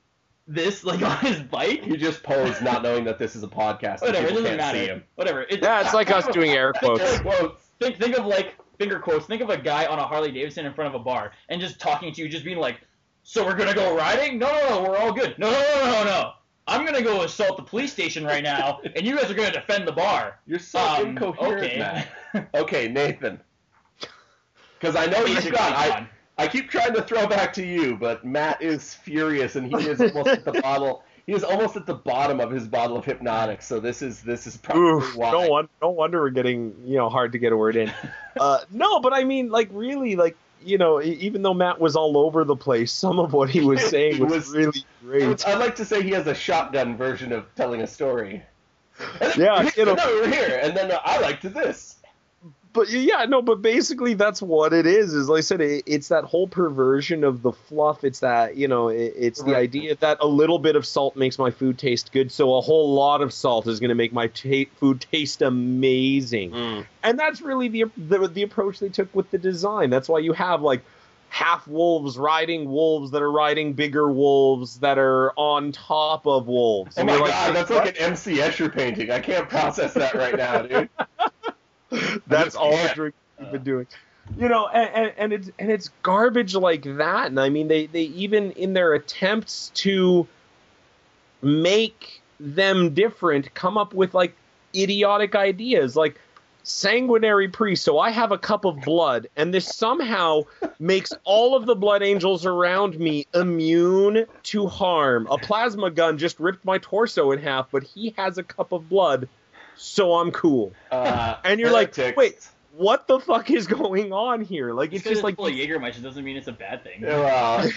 this like on his bike. He just posed, not knowing that this is a podcast. And Whatever, it people doesn't can't see matter. him. Whatever. Yeah, it's like us doing air quotes. Think of like finger quotes. Think of a guy on a Harley Davidson in front of a bar and just talking to you, just being like, "So we're gonna go riding? No, we're all good. No. I'm gonna go assault the police station right now, and you guys are gonna defend the bar." You're so incoherent, okay. Matt. Okay, Nathan. Because I know you've got. I keep trying to throw back to you, but Matt is furious, and he is almost at the bottle. He is almost at the bottom of his bottle of Hypnotic. So this is probably why. No wonder we're getting hard to get a word in. No, but I mean, like really, like even though Matt was all over the place, some of what he was saying was really great. I'd like to say he has a shotgun version of telling a story. Yeah, no, we're here, and then I liked this. But yeah, no, but basically that's what it is like I said, it's that whole perversion of the fluff. It's that, it's the idea that a little bit of salt makes my food taste good, so a whole lot of salt is going to make my food taste amazing. And that's really the approach they took with the design. That's why you have, like, half wolves riding wolves that are riding bigger wolves that are on top of wolves. Oh my God, that's like an MC Escher painting. I can't process that right now, dude. That's all the drink we've been doing, and it's garbage like that. And I mean, they even in their attempts to make them different, come up with like idiotic ideas, like sanguinary priest. So I have a cup of blood, and this somehow makes all of the blood angels around me immune to harm. A plasma gun just ripped my torso in half, but he has a cup of blood. So I'm cool. And you're like, wait, what the fuck is going on here? Like, it's just like full of Jägermeister doesn't mean it's a bad thing. Well,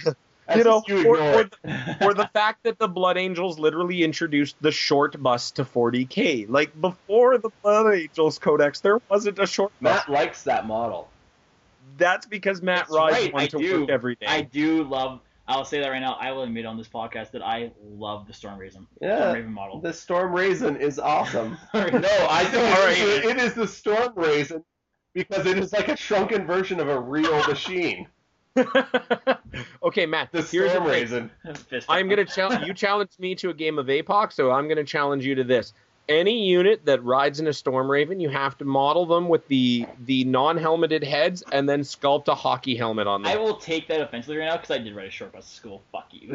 or the fact that the Blood Angels literally introduced the short bus to 40K. Like, before the Blood Angels Codex, there wasn't a short bus. Matt likes that model. That's because Matt rides one to work every day. I do love. I'll say that right now. I will admit on this podcast that I love the Storm Raven. Yeah, Storm Raven model. The Storm Raven is awesome. No, I think it is the Storm Raven because it is like a shrunken version of a real machine. Okay, Matt. The Storm Raven. I'm gonna challenge you. Challenged me to a game of APOC, so I'm gonna challenge you to this. Any unit that rides in a Storm Raven, you have to model them with the non-helmeted heads and then sculpt a hockey helmet on them. I will take that offensively right now because I did ride a short bus to school. Fuck you.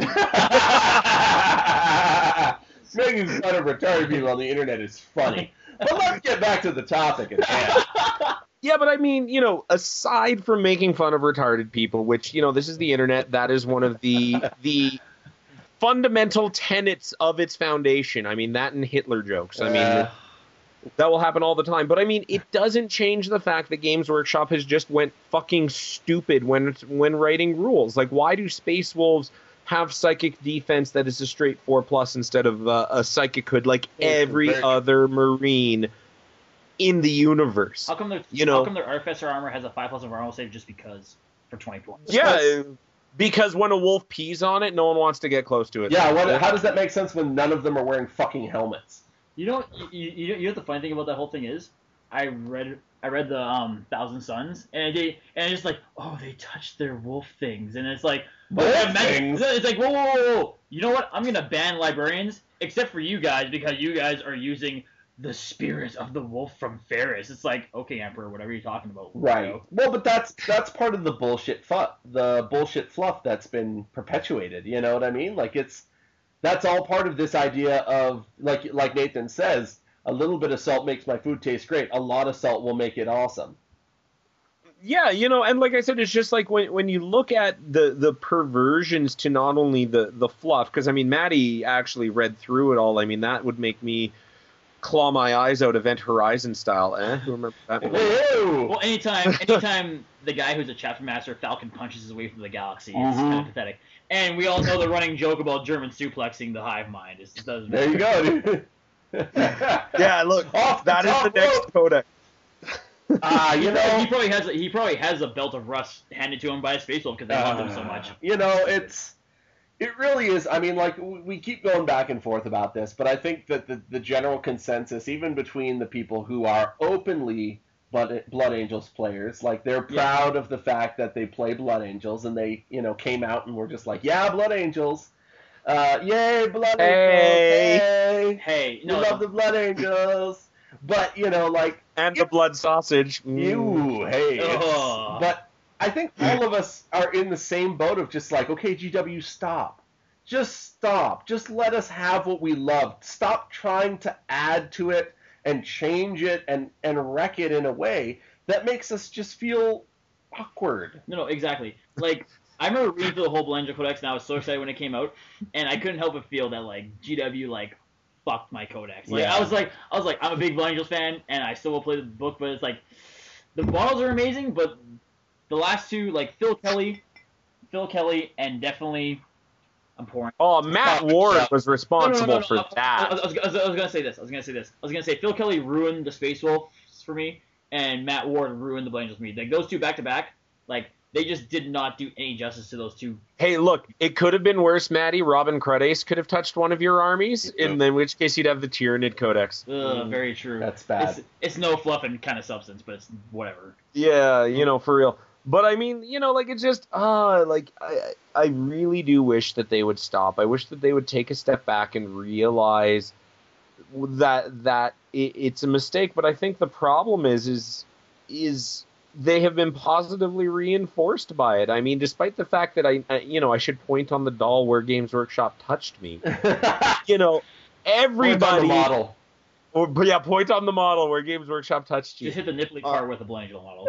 Making fun of retarded people on the internet is funny. But let's get back to the topic at hand. Yeah, but I mean, aside from making fun of retarded people, which, this is the internet, that is one of the fundamental tenets of its foundation. I mean, that and Hitler jokes. I mean, that will happen all the time. But I mean, it doesn't change the fact that Games Workshop has just went fucking stupid when writing rules. Like, why do Space Wolves have psychic defense that is a straight 4+ instead of a psychic hood like every other Marine in the universe? How come their Artificer armor has a 5+ of armor save just because for 20 points? Yeah. Because when a wolf pees on it, no one wants to get close to it. Yeah, how does that make sense when none of them are wearing fucking helmets? You know what the funny thing about that whole thing is? I read the Thousand Suns, and it's just like, oh, they touched their wolf things, and it's like, it's like, whoa. You know what? I'm gonna ban librarians, except for you guys, because you guys are using the spirit of the wolf from Ferris. It's like, okay, Emperor, whatever you're talking about. Right. Well, but that's part of the bullshit fluff that's been perpetuated. You know what I mean? Like, that's all part of this idea of, like Nathan says, a little bit of salt makes my food taste great. A lot of salt will make it awesome. Yeah, and like I said, it's just like when you look at the perversions to not only the fluff, because I mean, Maddie actually read through it all. I mean, that would make me claw my eyes out Event Horizon style. Who remember that? Well, anytime the guy who's a chapter master Falcon punches his way through the galaxy, it's kind of pathetic. And we all know the running joke about German suplexing the hive mind. There you go, dude. Yeah, look, that is the next codex. He probably has a belt of rust handed to him by a space wolf because they love him so much. It really is. I mean, like, we keep going back and forth about this, but I think that the general consensus, even between the people who are openly Blood Angels players, like, they're proud of the fact that they play Blood Angels, and they, came out and were just like, yeah, Blood Angels. Yay, Blood Hey. Angels! Hey, Hey, we no, love the Blood Angels. But like And the blood sausage. you, hey, Ugh. but I think all of us are in the same boat of just like, okay, GW, stop. Just stop. Just let us have what we love. Stop trying to add to it and change it and wreck it in a way that makes us just feel awkward. No, exactly. Like, I remember reading through the whole Belangelo Codex, and I was so excited when it came out, and I couldn't help but feel that like GW like fucked my codex. Like, Yeah. I was like, I'm a big Belangelo fan, and I still will play the book, but it's like the models are amazing, but the last two, like Phil Kelly, and definitely I'm pouring. Oh, Matt Ward was responsible for I that. was gonna say this. I was gonna say Phil Kelly ruined the Space Wolves for me, and Matt Ward ruined the Belangelo for me. Like those two back to back, like they just did not do any justice to those two. Hey, look, it could have been worse, Matty. Robin Cruddace could have touched one of your armies, in which case you'd have the Tyranid Codex. Very true. That's bad. It's no fluff and kind of substance, but it's whatever. Yeah, for real. But I mean, like it's just, like I really do wish that they would stop. I wish that they would take a step back and realize that it's a mistake. But I think the problem is they have been positively reinforced by it. I mean, despite the fact that I should point on the doll where Games Workshop touched me. Everybody. Point on the model. Point on the model where Games Workshop touched you. Just hit the nipply part with the Belangelo models.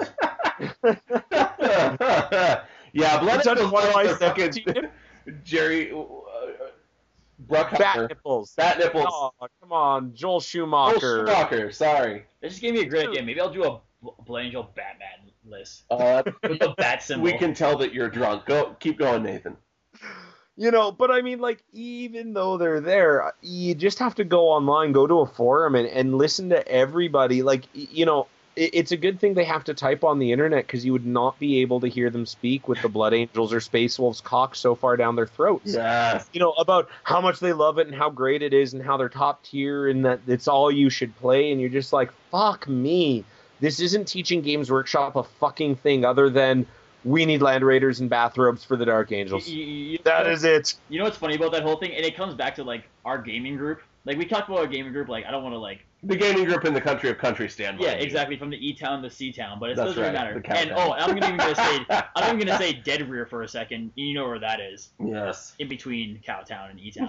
Yeah, Blood Touch Angels one of my the fucking 17 Jerry Bruckheimer. Bat nipples. Bat nipples. Oh, come on, Joel Schumacher. Sorry. That just gave me a great idea. Maybe I'll do a Belangelo Batman list. With the bat symbol. We can tell that you're drunk. Keep going, Nathan. But I mean, like, even though they're there, you just have to go online, go to a forum, and listen to everybody. Like, it's a good thing they have to type on the internet, because you would not be able to hear them speak with the Blood Angels or Space Wolves cocked so far down their throats. Yeah. About how much they love it and how great it is and how they're top tier and that it's all you should play, and you're just like, fuck me. This isn't teaching Games Workshop a fucking thing other than we need Land Raiders and bathrobes for the Dark Angels. That is it. You know what's funny about that whole thing? And it comes back to, like, our gaming group. Like, we talked about our gaming group, like, I don't want to, like... The gaming group in the country of country stand. Yeah, exactly, from the E-Town to C-Town, but it doesn't really matter. And, I'm even gonna say Dead Rear for a second. You know where that is. Yes. In between Cowtown and E-Town.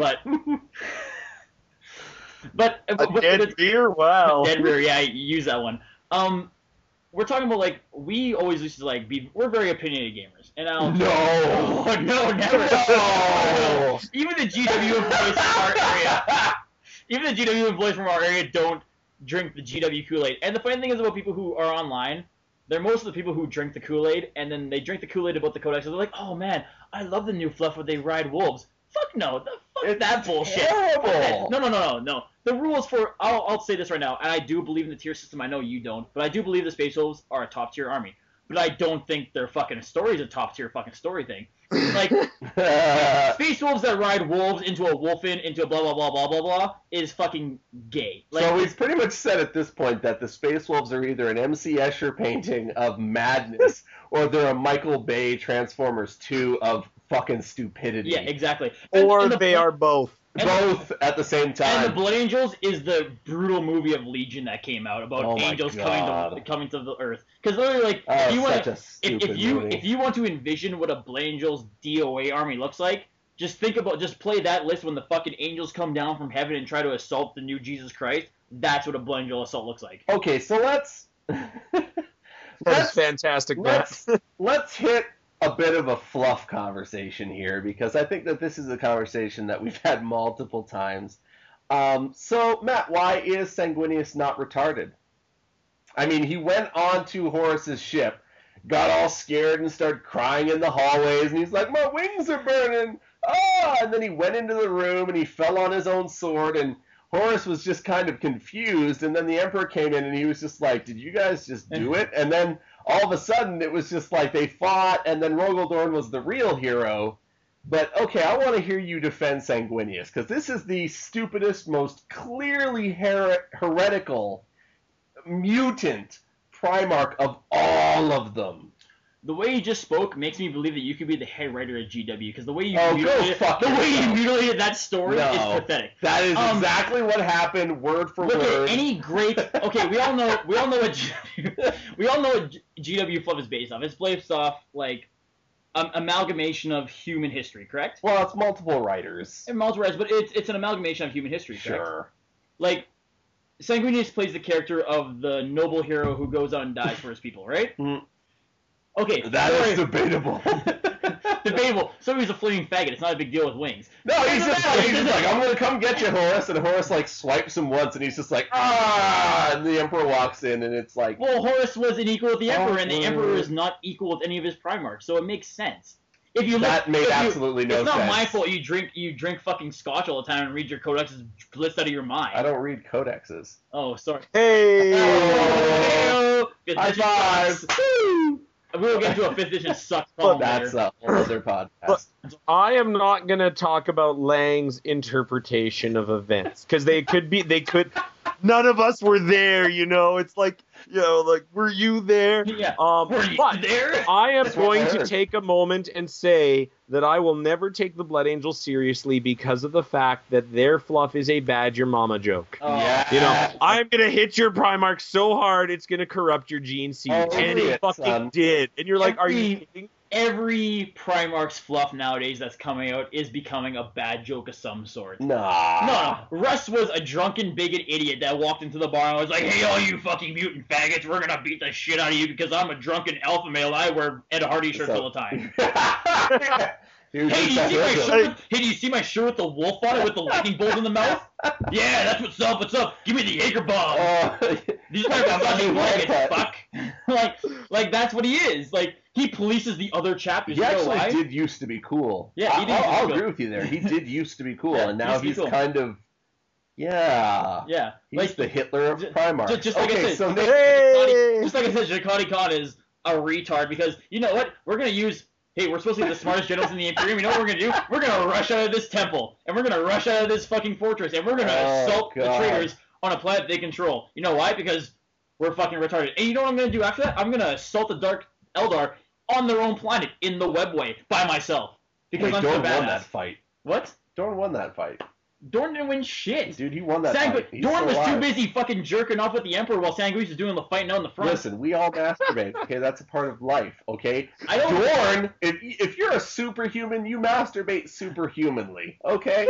Dead Rear? Wow. Dead Rear, yeah, use that one. We're talking about, like, we always used to, like, we're very opinionated gamers. And No, never. No. Even the GW employees from our area. Even the GW employees from our area don't drink the GW Kool-Aid. And the funny thing is about people who are online, they're most of the people who drink the Kool-Aid, and then they drink the Kool-Aid about the Codex, and they're like, oh man, I love the new fluff where they ride wolves. Fuck no, fuck that bullshit. Terrible. No. The rules for, I'll say this right now, and I do believe in the tier system, I know you don't, but I do believe the Space Wolves are a top tier army. But I don't think their fucking story is a top tier fucking story thing. Like, Space Wolves that ride wolves into a wolfen, into a blah blah blah blah blah blah, is fucking gay. Like, so we've pretty much said at this point that the Space Wolves are either an M.C. Escher painting of madness, or they're a Michael Bay Transformers 2 of fucking stupidity. Yeah, exactly. Or they are both. Both at the same time. And the Blood Angels is the brutal movie of Legion that came out about angels coming to the Earth. Because literally, like, if you want to envision what a Blood Angels DOA army looks like, just play that list when the fucking angels come down from heaven and try to assault the new Jesus Christ. That's what a Blood Angel assault looks like. Okay, so let's That's fantastic, Matt. Let's hit a bit of a fluff conversation here, because I think that this is a conversation that we've had multiple times. So, Matt, why is Sanguinius not retarded? I mean, he went on to Horus's ship, got all scared and started crying in the hallways, and he's like, my wings are burning! Ah! And then he went into the room, and he fell on his own sword, and Horus was just kind of confused, and then the Emperor came in, and he was just like, did you guys just do it? And then all of a sudden, it was just like they fought, and then Rogaldorn was the real hero. But, okay, I want to hear you defend Sanguinius, because this is the stupidest, most clearly heretical mutant Primarch of all of them. The way you just spoke makes me believe that you could be the head writer at GW, because the way you Oh, go mutilated, fuck the way you yourself. mutilated that story No. is pathetic. That is exactly what happened, word for Look word. at any great. Okay, we all know what GW fluff is based off. It's based off like amalgamation of human history, correct? Well, it's multiple writers. And multiple writers, but it's an amalgamation of human history, correct? Sure. Like, Sanguinius plays the character of the noble hero who goes out and dies for his people, right? Mm. Okay, That is debatable. debatable. So he's a flaming faggot. It's not a big deal with wings. No, he's just like, I'm gonna come get you, Horus, and Horus like swipes him once, and he's just like, and the Emperor walks in, and it's like, Well, Horus was an equal with the Emperor, and the word. Emperor is not equal with any of his Primarchs, so it makes sense. If you That made absolutely no It's not sense. my fault you drink fucking scotch all the time and read your codexes blitzed out of your mind. I don't read codexes. Oh, sorry. Hey! Oh, fifth High edition five! sucks. We will get into a 5th edition sucks problem That's later. a whole other podcast. I am not going to talk about Lang's interpretation of events, because none of us were there, It's like, were you there? Yeah. Were you but there? I am That's what going I to heard. take a moment and say that I will never take the Blood Angels seriously because of the fact that their fluff is a bad your mama joke. Oh. Yeah. I'm going to hit your Primarch so hard it's going to corrupt your gene seed. Oh, and do it it, fucking son. did. And you're like, are you kidding? Every Primarch's fluff nowadays that's coming out is becoming a bad joke of some sort. Nah. No, Russ was a drunken bigot idiot that walked into the bar and was like, "Hey, all you fucking mutant faggots, we're gonna beat the shit out of you because I'm a drunken alpha male. I wear Ed Hardy shirts all the time." He was Hey, do you just see my that shirt? Hey, do you see my shirt with the wolf on it with the lightning bolt in the mouth? Yeah, that's what's up. What's up? Give me the Jaeger bomb. These are my fucking faggots, fuck. like that's what he is. Like he polices the other chapters. He You know actually why? did used to be cool. Yeah, he did used to be I'll cool. agree with you there. He did used to be cool, Yeah, and he now used to be he's cool. kind of, yeah. Yeah, He's like the Hitler of Ju- Primarch. just like I okay, said, so Hey! just like I said, Jakati Khan is a retard because you know what? We're gonna use. Hey, we're supposed to be the smartest generals in the Imperium. You know what we're gonna do? We're gonna rush out of this temple, and we're gonna rush out of this fucking fortress, and we're gonna assault the God. traitors on a planet they control. You know why? Because we're fucking retarded. And you know what I'm gonna do after that? I'm gonna assault the Dark Eldar on their own planet in the Webway by myself because Hey, I'm so Dorn won badass. that fight. What? Dorn won that fight. Dorn didn't win shit. Dude, he won that fight. He's Dorn still was too alive. busy fucking jerking off with the Emperor while Sanguinius was doing the fighting out in the front. Listen, we all masturbate, okay? That's a part of life, okay? I don't- Dorn, if you're a superhuman, you masturbate superhumanly, okay?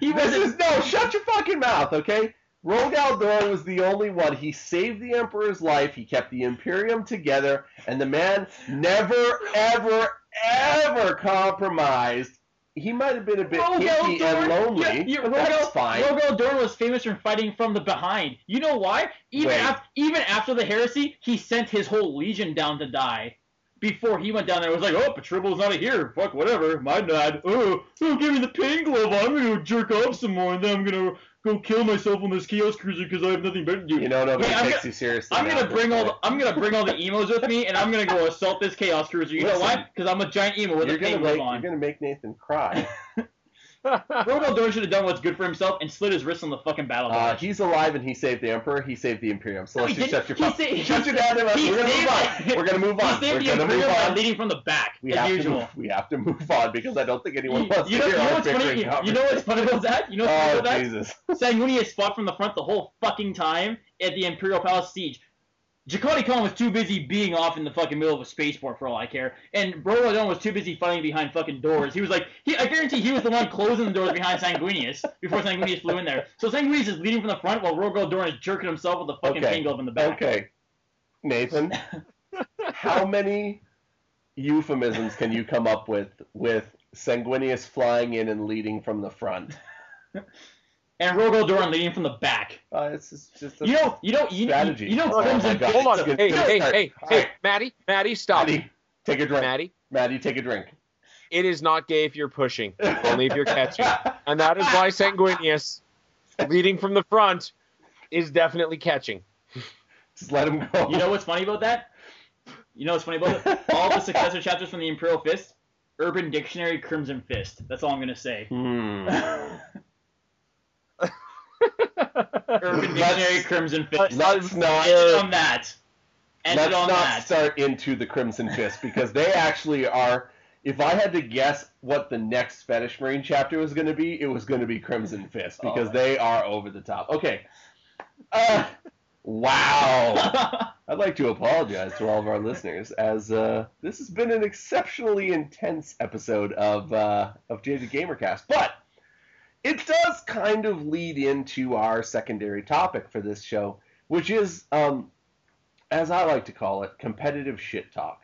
No, shut your fucking mouth, okay? Rogal Dorn was the only one. He saved the Emperor's life, he kept the Imperium together, and the man never, ever, ever compromised. He might have been a bit hippie and lonely, but that's fine. Rogal Dorn was famous for fighting from the behind. You know why? Even after the heresy, he sent his whole legion down to die. Before he went down there, it was like, oh, Patrible's not here. Fuck, whatever. My dad. Oh, give me the pain glove. I'm going to jerk off some more, and then I'm going to go kill myself on this Chaos Cruiser because I have nothing better to do. You know, nobody Hey, takes you seriously. I'm now gonna bring at all this the I'm gonna bring all the emos with me, and I'm gonna go assault this Chaos Cruiser. You know Listen, why? Because I'm a giant emo with point. a pain glove You're on. gonna make Nathan cry. Rogal Dorn should have done what's good for himself and slit his wrist on the fucking battle. He's alive and he saved the Emperor. He saved the Imperium. So No, let's he just shut your didn't. fuck. He Shut sa- your goddamn mouth. he We're gonna move saved on. We're gonna move on. He saved We're the gonna move Imperium by on. leading from the back, We as have usual. to move. We have to move on because I don't think anyone wants You to know, hear you know our what's funny? bickering You know what's funny about that? You know what's funny Oh about that? Jesus! Sanguinius fought from the front the whole fucking time at the Imperial Palace siege. Jakati Khan was too busy being off in the fucking middle of a spaceport for all I care, and Rogal Dorn was too busy fighting behind fucking doors. He was like, I guarantee he was the one closing the doors behind Sanguinius before Sanguinius flew in there. So Sanguinius is leading from the front while Rogal Dorn is jerking himself with a fucking pain glove in the back. Okay, Nathan, how many euphemisms can you come up with Sanguinius flying in and leading from the front? And Rogal Dorn leading from the back. It's just a Strategy. You know Oh Crimson my God. Hold on. It's Hey, gonna hey, start. hey, All hey, right. Maddie, stop. Maddie, take a drink. Maddie, take a drink. it is not gay if you're pushing, only if you're catching. And that is why Sanguinius, leading from the front, is definitely catching. Just let him go. You know what's funny about that? You know what's funny about it? All the successor chapters from the Imperial Fist, Urban Dictionary, Crimson Fist. That's all I'm gonna say. Urban Dictionary, Crimson Fist. Let's not. Ended on that. ended let's on not that. start into the Crimson Fist, because they actually are. If I had to guess what the next Fetish Marine chapter was going to be, it was going to be Crimson Fist, because they are over the top. Okay. Wow. I'd like to apologize to all of our listeners, as this has been an exceptionally intense episode of JJ Gamercast. But it does kind of lead into our secondary topic for this show, which is, as I like to call it, competitive shit talk.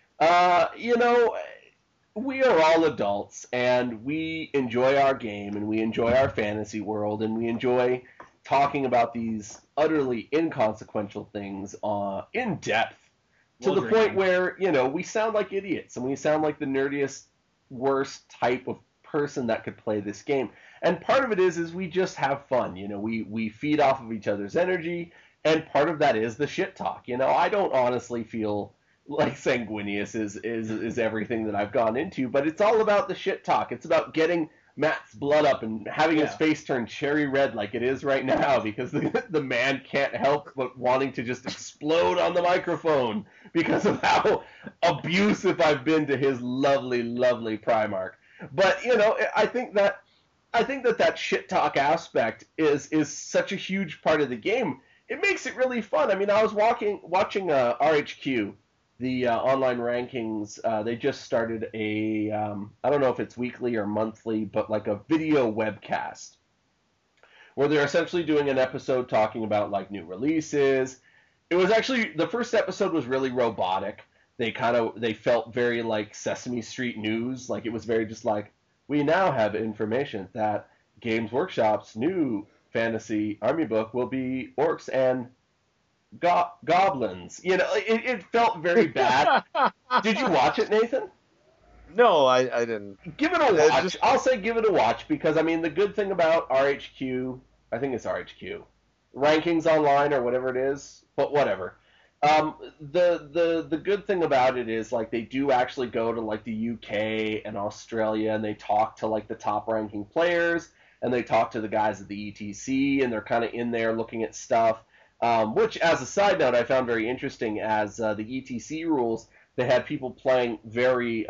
We are all adults, and we enjoy our game, and we enjoy our fantasy world, and we enjoy talking about these utterly inconsequential things in depth, to the point where, we sound like idiots, and we sound like the nerdiest, worst type of person that could play this game. And part of it is we just have fun. We feed off of each other's energy, and part of that is the shit talk. I don't honestly feel like Sanguinius is everything that I've gone into, but it's all about the shit talk. It's about getting Matt's blood up and having his face turn cherry red like it is right now, because the man can't help but wanting to just explode on the microphone because of how abusive I've been to his lovely, lovely Primarch. But I think that shit talk aspect is such a huge part of the game. It makes it really fun. I mean, I was watching RHQ. The online rankings, they just started I don't know if it's weekly or monthly, but like a video webcast where they're essentially doing an episode talking about like new releases. It was actually, the first episode was really robotic. They felt very like Sesame Street news. Like, it was very just like, we now have information that Games Workshop's new fantasy army book will be orcs and goblins. It felt very bad. Did you watch it, Nathan? No, I didn't. Give it a watch. I'll say give it a watch, because I mean, the good thing about RHQ, I think it's RHQ, rankings online or whatever it is, but whatever. The good thing about it is, like, they do actually go to like the UK and Australia, and they talk to like the top ranking players, and they talk to the guys at the ETC, and they're kind of in there looking at stuff. Which, as a side note, I found very interesting, as the ETC rules, they had people playing very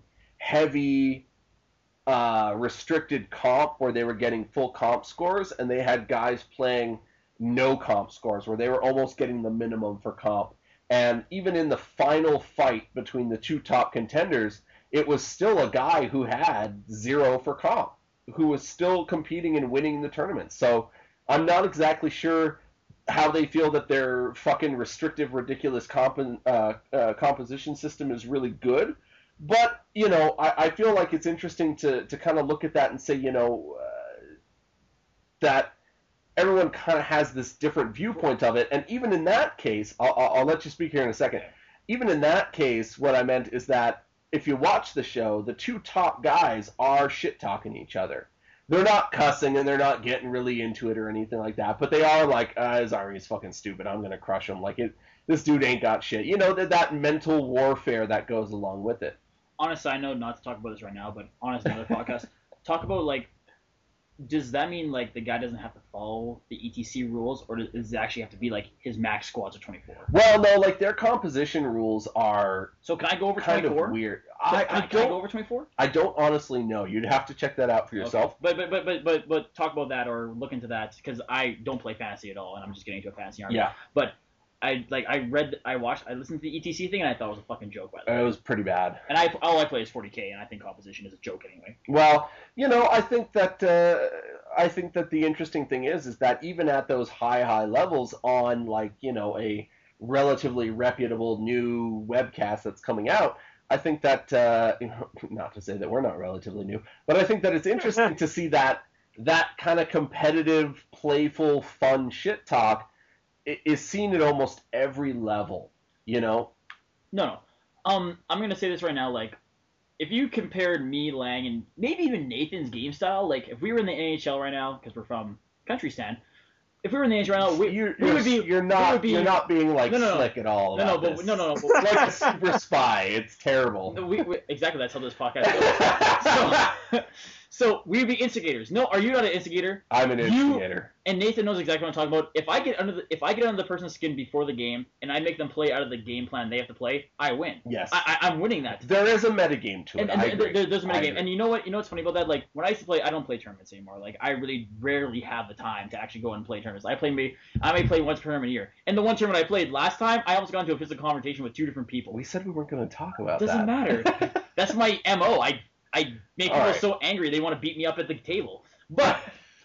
heavy restricted comp, where they were getting full comp scores, and they had guys playing no comp scores, where they were almost getting the minimum for comp. And even in the final fight between the two top contenders, it was still a guy who had 0 for comp, who was still competing and winning the tournament. So I'm not exactly sure how they feel that their fucking restrictive, ridiculous composition system is really good. But, I feel like it's interesting to kind of look at that and say, that everyone kind of has this different viewpoint of it. And even in that case, I'll let you speak here in a second. Even in that case, what I meant is that if you watch the show, the two top guys are shit-talking each other. They're not cussing, and they're not getting really into it or anything like that, but they are like, his army's fucking stupid, I'm going to crush him. Like, this dude ain't got shit. That mental warfare that goes along with it. On a side note, not to talk about this right now, but on another podcast, talk about, like, does that mean, like, the guy doesn't have to follow the ETC rules, or does it actually have to be, like, his max squads are 24? Well, no, like, their composition rules are So can I go over kind 24? of weird. Can I I don't go over 24? I don't honestly know. You'd have to check that out for yourself. Okay. But talk about that, or look into that, because I don't play fantasy at all, and I'm just getting into a fantasy army. Yeah. But I listened to the ETC thing, and I thought it was a fucking joke, by the way. It was pretty bad. And all I play is 40k, and I think composition is a joke anyway. Well, I think that the interesting thing is that even at those high levels, on like a relatively reputable new webcast that's coming out, I think that not to say that we're not relatively new, but I think that it's interesting to see that kind of competitive, playful, fun shit talk is seen at almost every level, No. I'm gonna say this right now, like, if you compared me, Lang, and maybe even Nathan's game style, like, if we were in the NHL right now, because we're from Country Stan, if we were in the NHL right now, you're not being like slick at all. No. Like a super spy, it's terrible. Exactly, that's how this podcast goes. So we'd be instigators. No, are you not an instigator? I'm an instigator. And Nathan knows exactly what I'm talking about. If I get under the person's skin before the game and I make them play out of the game plan they have to play, I win. Yes. I'm winning that. There is a metagame to it. And I agree. There's a metagame. And you know what? You know what's funny about that? Like when I used to play, I don't play tournaments anymore. Like I really rarely have the time to actually go and play tournaments. I may play once per tournament a year. And the one tournament I played last time, I almost got into a physical confrontation with 2 different people. We said we weren't going to talk about that. Doesn't matter. That's my MO. I make people right. so angry they want to beat me up at the table. But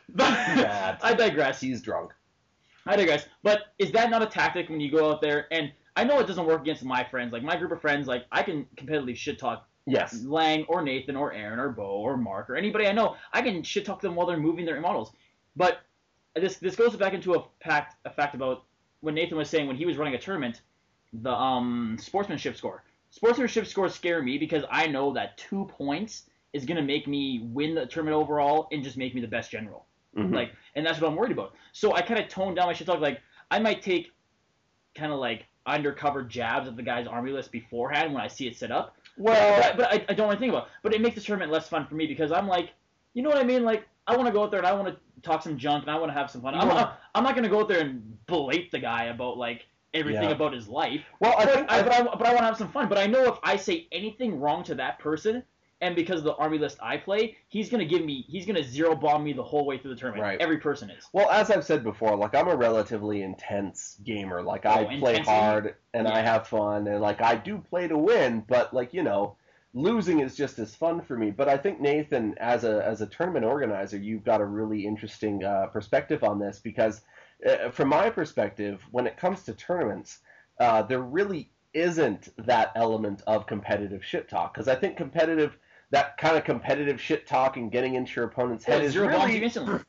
I digress. He's drunk. I digress. But is that not a tactic when you go out there? And I know it doesn't work against my friends. Like my group of friends, like I can competitively shit talk Yes. Lang or Nathan or Aaron or Bo or Mark or anybody I know. I can shit talk them while they're moving their models. But this goes back into a fact about when Nathan was saying when he was running a tournament, the sportsmanship score. Sportsmanship scores scare me because I know that 2 points is going to make me win the tournament overall and just make me the best general. Mm-hmm. Like, and that's what I'm worried about. So I kind of toned down my shit talk. Like, I might take kind of like undercover jabs at the guy's army list beforehand when I see it set up. Well, but I don't want to think about it. But it makes the tournament less fun for me because I'm like, you know what I mean? Like, I want to go out there and I want to talk some junk and I want to have some fun. I'm not going to go out there and berate the guy about like everything about his life. Well, but I want to have some fun. But I know if I say anything wrong to that person, and because of the army list I play, he's gonna zero bomb me the whole way through the tournament. Right. Every person is. Well, as I've said before, like I'm a relatively intense gamer. Like I play intensity? hard and I have fun, and like I do play to win, but like losing is just as fun for me. But I think Nathan, as a tournament organizer, you've got a really interesting perspective on this because, from my perspective, when it comes to tournaments, there really isn't that element of competitive shit talk because I think that kind of competitive shit talk and getting into your opponent's head is zero really bombs you instantly.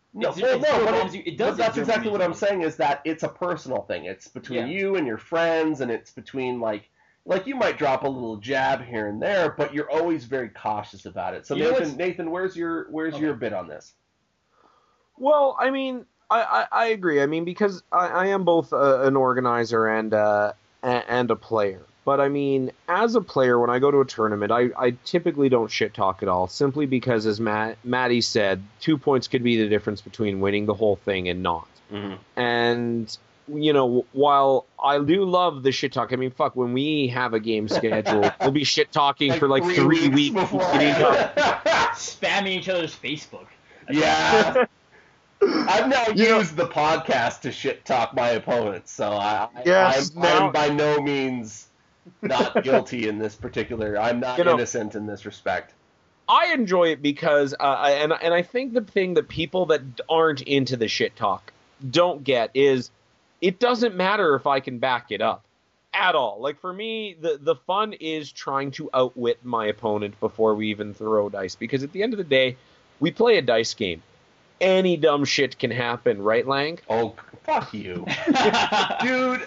But that's exactly what I'm saying is that it's a personal thing. It's between you and your friends, and it's between like you might drop a little jab here and there, but you're always very cautious about it. So Nathan, where's your bit on this? Well, I mean, I agree. I mean, because I am both an organizer and a player. But I mean, as a player, when I go to a tournament, I typically don't shit talk at all, simply because, as Matty said, 2 points could be the difference between winning the whole thing and not. Mm-hmm. And, while I do love the shit talk, I mean, fuck, when we have a game scheduled, we'll be shit talking for like 3 weeks before. Spamming each other's Facebook. Yeah. I've now used the podcast to shit talk my opponents, so I'm by no means not guilty in this particular. I'm not innocent in this respect. I enjoy it because, and I think the thing that people that aren't into the shit talk don't get is it doesn't matter if I can back it up at all. Like for me, the fun is trying to outwit my opponent before we even throw dice, because at the end of the day, we play a dice game. Any dumb shit can happen, right, Lang? Oh, fuck you. Dude,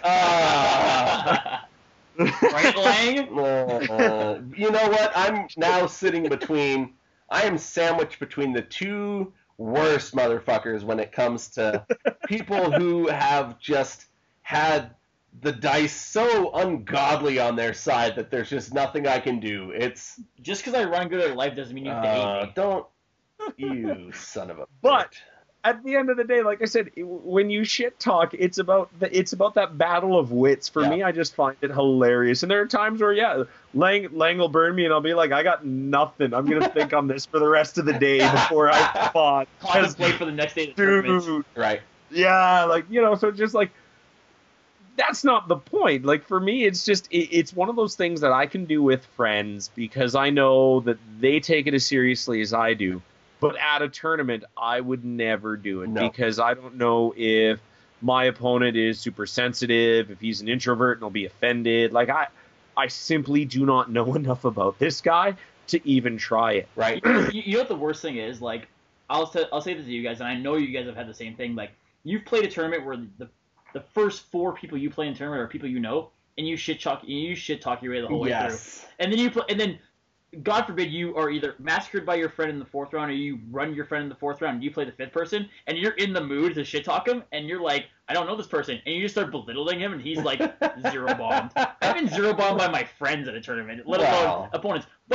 Right, Lang? You know what? I'm now I am sandwiched between the two worst motherfuckers when it comes to people who have just had the dice so ungodly on their side that there's just nothing I can do. It's just because I run good at life doesn't mean you have to hate me. Don't. You son of a But bitch. At the end of the day, like I said, when you shit talk, it's about that battle of wits. For me, I just find it hilarious. And there are times where, Lang will burn me, and I'll be like, I got nothing. I'm gonna think on this for the rest of the day before I fought. Contemplate for the next day. Dude, right? Yeah, so just like that's not the point. Like for me, it's just it's one of those things that I can do with friends because I know that they take it as seriously as I do. But at a tournament, I would never do it because I don't know if my opponent is super sensitive, if he's an introvert and he'll be offended. Like I simply do not know enough about this guy to even try it. Right. You know what the worst thing is? Like, I'll say this to you guys, and I know you guys have had the same thing. Like, you've played a tournament where the first 4 people you play in the tournament are people you know, and you shit talk your way the whole way through. And then God forbid you are either massacred by your friend in the 4th round or you run your friend in the 4th round and you play the 5th person and you're in the mood to shit talk him and you're like, I don't know this person, and you just start belittling him and he's like zero bombed. I've been zero bombed by my friends at a tournament, let alone opponents. But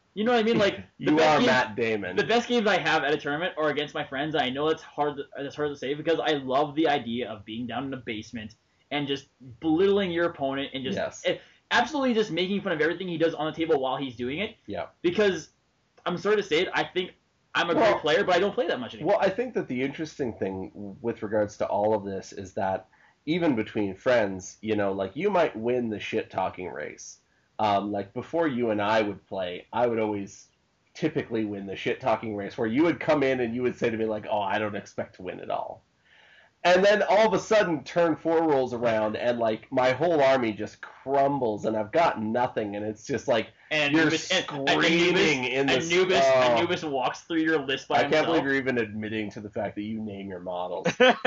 You know what I mean? Like you are Matt Damon. The best games I have at a tournament are against my friends. I know it's hard to say because I love the idea of being down in the basement and just belittling your opponent and just absolutely just making fun of everything he does on the table while he's doing it. Yeah. Because I'm sorry to say it, I think I'm a great player, but I don't play that much anymore. Well, I think that the interesting thing with regards to all of this is that even between friends, you know, like you might win the shit talking race. Like before you and I would play, I would always typically win the shit talking race where you would come in and you would say to me like, "Oh, I don't expect to win at all." And then all of a sudden turn 4 rolls around and like my whole army just crumbles and I've got nothing and it's just like you're screaming in this. Anubis walks through your list by himself. I can't believe you're even admitting to the fact that you name your models.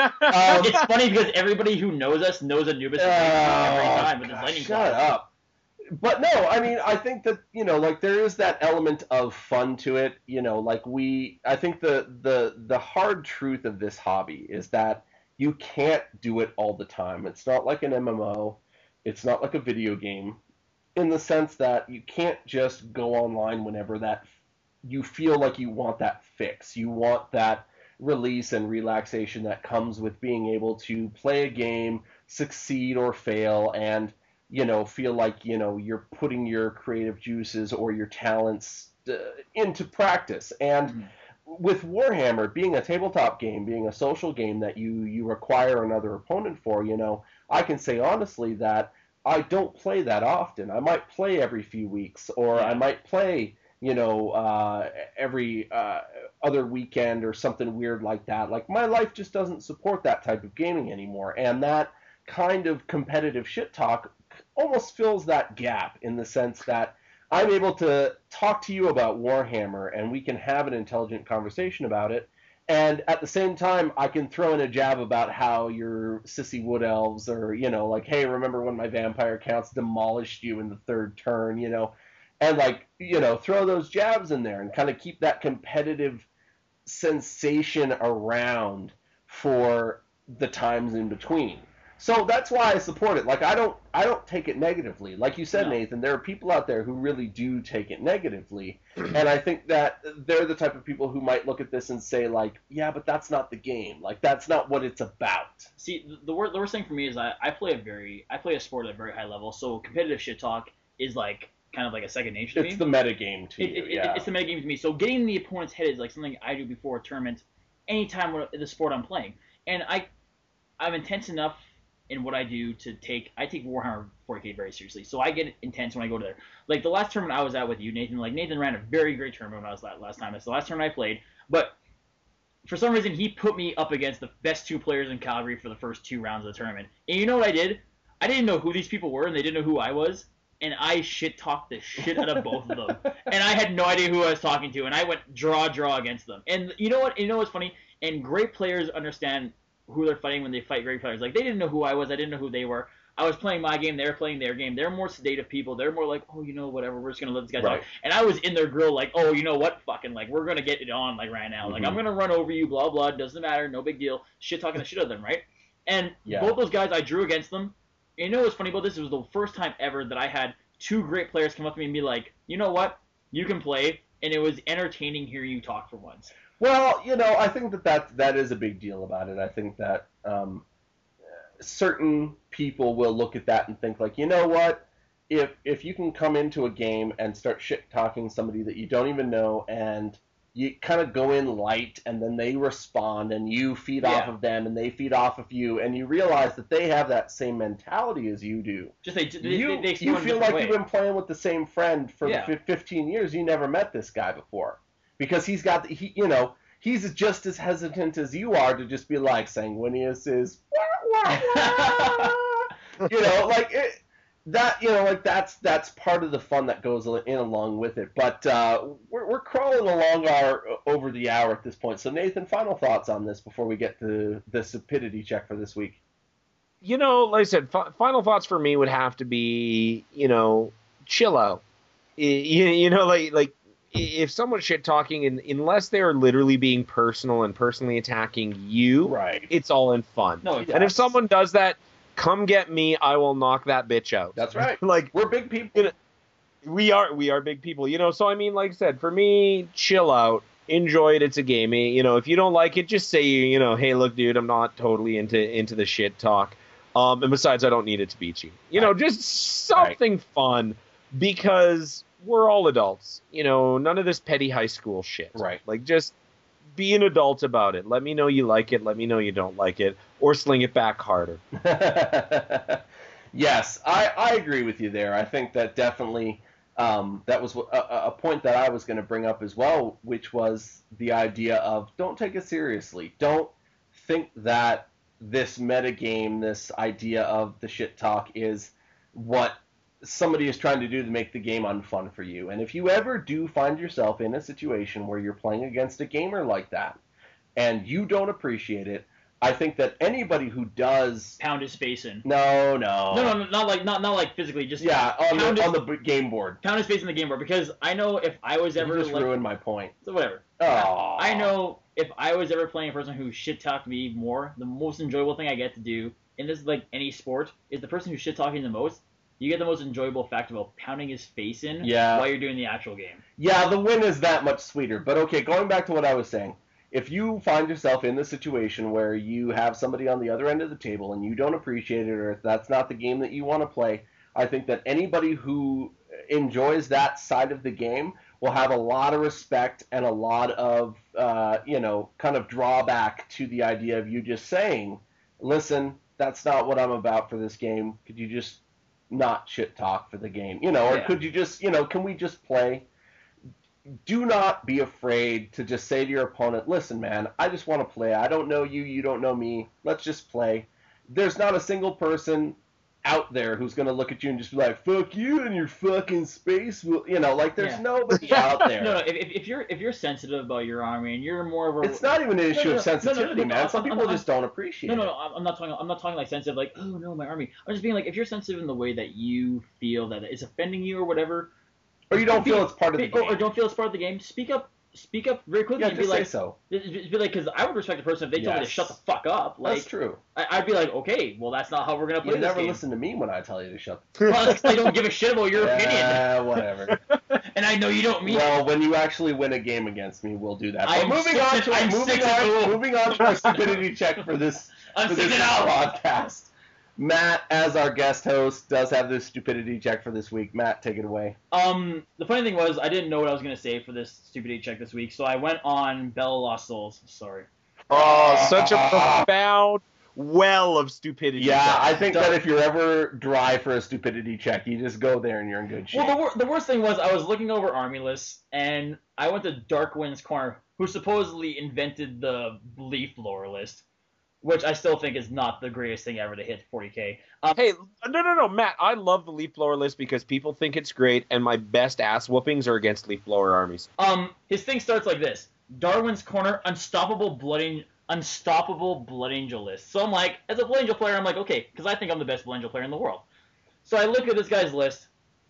It's funny because everybody who knows us knows Anubis every time with his lightning claw. Shut up. But no, I mean, I think that, you know, like there is that element of fun to it, you know, like I think the hard truth of this hobby is that you can't do it all the time. It's not like an MMO. It's not like a video game in the sense that you can't just go online whenever that you feel like you want that fix. You want that release and relaxation that comes with being able to play a game, succeed or fail, and you know, feel like, you know, you're putting your creative juices or your talents into practice. And with Warhammer being a tabletop game, being a social game that you require another opponent for, you know, I can say honestly that I don't play that often. I might play every few weeks, or I might play, you know, every other weekend or something weird like that. Like my life just doesn't support that type of gaming anymore. And that kind of competitive shit talk almost fills that gap in the sense that I'm able to talk to you about Warhammer and we can have an intelligent conversation about it. And at the same time, I can throw in a jab about how your sissy wood elves or, you know, like, hey, remember when my vampire counts demolished you in the 3rd turn, you know, and like, you know, throw those jabs in there and kind of keep that competitive sensation around for the times in between. So that's why I support it. Like I don't take it negatively. Like you said, Nathan, there are people out there who really do take it negatively, and I think that they're the type of people who might look at this and say like, yeah, but that's not the game. Like that's not what it's about. See, the worst thing for me is I play a sport at a very high level, so competitive shit talk is like kind of like a second nature to me. It's the metagame to you. It's the metagame to me. So getting in the opponent's head is like something I do before a tournament, anytime in the sport I'm playing, and I'm intense enough in what I do to take Warhammer 40K very seriously. So I get intense when I go to there. Like the last tournament I was at with you, Nathan, like Nathan ran a very great tournament when I was last time. It's the last tournament I played. But for some reason he put me up against the best 2 players in Calgary for the first 2 rounds of the tournament. And you know what I did? I didn't know who these people were and they didn't know who I was. And I shit-talked the shit out of both of them. And I had no idea who I was talking to. And I went draw against them. And you know what? You know what's funny? And great players understand who they're fighting when they fight great players. Like, they didn't know who I was. I didn't know who they were. I was playing my game. They were playing their game. They're more sedative people. They're more like, oh, you know, whatever. We're just going to let this guy talk. And I was in their grill like, oh, you know what? Fucking, like, we're going to get it on, like, right now. Like, I'm going to run over you, blah, blah. Doesn't matter. No big deal. Shit-talking the shit out of them, right? And both those guys, I drew against them. And you know what's funny about this? It was the first time ever that I had 2 great players come up to me and be like, you know what? You can play. And it was entertaining hearing you talk for once. Well, you know, I think that is a big deal about it. I think that certain people will look at that and think like, you know what? If you can come into a game and start shit-talking somebody that you don't even know and you kind of go in light and then they respond and you feed off of them and they feed off of you and you realize that they have that same mentality as you do. You feel like you've been playing with the same friend for 15 years. You never met this guy before. Because he's just as hesitant as you are to just be like Sanguinius is, you know, like that. You know, like that's part of the fun that goes in along with it. But we're crawling along over the hour at this point. So Nathan, final thoughts on this before we get to the stupidity check for this week. You know, like I said, final thoughts for me would have to be, you know, chill out. You know, like. If someone's shit talking, unless they're literally being personal and personally attacking you, it's all in fun. No, and if someone does that, come get me. I will knock that bitch out. That's right. Like we're big people. We are big people, so I mean, like I said, for me, chill out, enjoy it. It's a game. If you don't like it, just say, hey, look, dude, I'm not totally into the shit talk. And besides, I don't need it to beat you. Right. Just something fun, because we're all adults. None of this petty high school shit. Right. Like, just be an adult about it. Let me know you like it. Let me know you don't like it, or sling it back harder. Yes, I agree with you there. I think that definitely that was a point that I was going to bring up as well, which was the idea of don't take it seriously. Don't think that this metagame, this idea of the shit talk, is what somebody is trying to do to make the game unfun for you. And if you ever do find yourself in a situation where you're playing against a gamer like that and you don't appreciate it, I think that anybody who does pound his face in. No, not like physically, just on the game board. Pound his face in the game board, because I know if I was ever you just ruined my point. So whatever. Oh. I know if I was ever playing a person who shit talked me more, the most enjoyable thing I get to do in this, like any sport, is the person who's shit talking the most. You get the most enjoyable fact about pounding his face in while you're doing the actual game. Yeah, the win is that much sweeter. But okay, going back to what I was saying. If you find yourself in the situation where you have somebody on the other end of the table and you don't appreciate it, or if that's not the game that you want to play, I think that anybody who enjoys that side of the game will have a lot of respect and a lot of, kind of drawback to the idea of you just saying, listen, that's not what I'm about for this game. Could you just not shit talk for the game? Or could you just, can we just play? Do not be afraid to just say to your opponent, listen, man, I just want to play. I don't know you. You don't know me. Let's just play. There's not a single person out there who's going to look at you and just be like, fuck you and your fucking space. There's nobody out there. No, if you're sensitive about your army and you're more of a... It's not even an issue of sensitivity, man. Some people just don't appreciate it. No, I'm not talking like sensitive, like, oh, no, my army. I'm just being like, if you're sensitive in the way that you feel that it's offending you or whatever... Or you don't feel it's part of the game. Or don't feel it's part of the game. Speak up very quickly. Yeah, and just be like, say so. Just be like, because I would respect the person if they told me to shut the fuck up. Like, that's true. I'd be like, okay, well, that's not how we're gonna play this game. You never listen to me when I tell you to shut. Well, that's 'cause I don't give a shit about your opinion. Yeah, whatever. And I know you don't mean. Well, when you actually win a game against me, we'll do that. But moving on to our stupidity check for this podcast. Matt, as our guest host, does have this stupidity check for this week. Matt, take it away. The funny thing was, I didn't know what I was going to say for this stupidity check this week, so I went on Bella Lost Souls. Sorry. Oh, such a profound well of stupidity. Yeah, I think that if you're ever dry for a stupidity check, you just go there and you're in good shape. Well, the worst thing was, I was looking over army lists, and I went to Darkwind's Corner, who supposedly invented the leaf blower list, which I still think is not the greatest thing ever to hit 40K. Hey, no, Matt, I love the leaf blower list because people think it's great, and my best ass whoopings are against leaf blower armies. His thing starts like this: Darwin's Corner, unstoppable Blood Angel list. So I'm like, as a Blood Angel player, I'm like, okay, because I think I'm the best Blood Angel player in the world. So I look at this guy's list,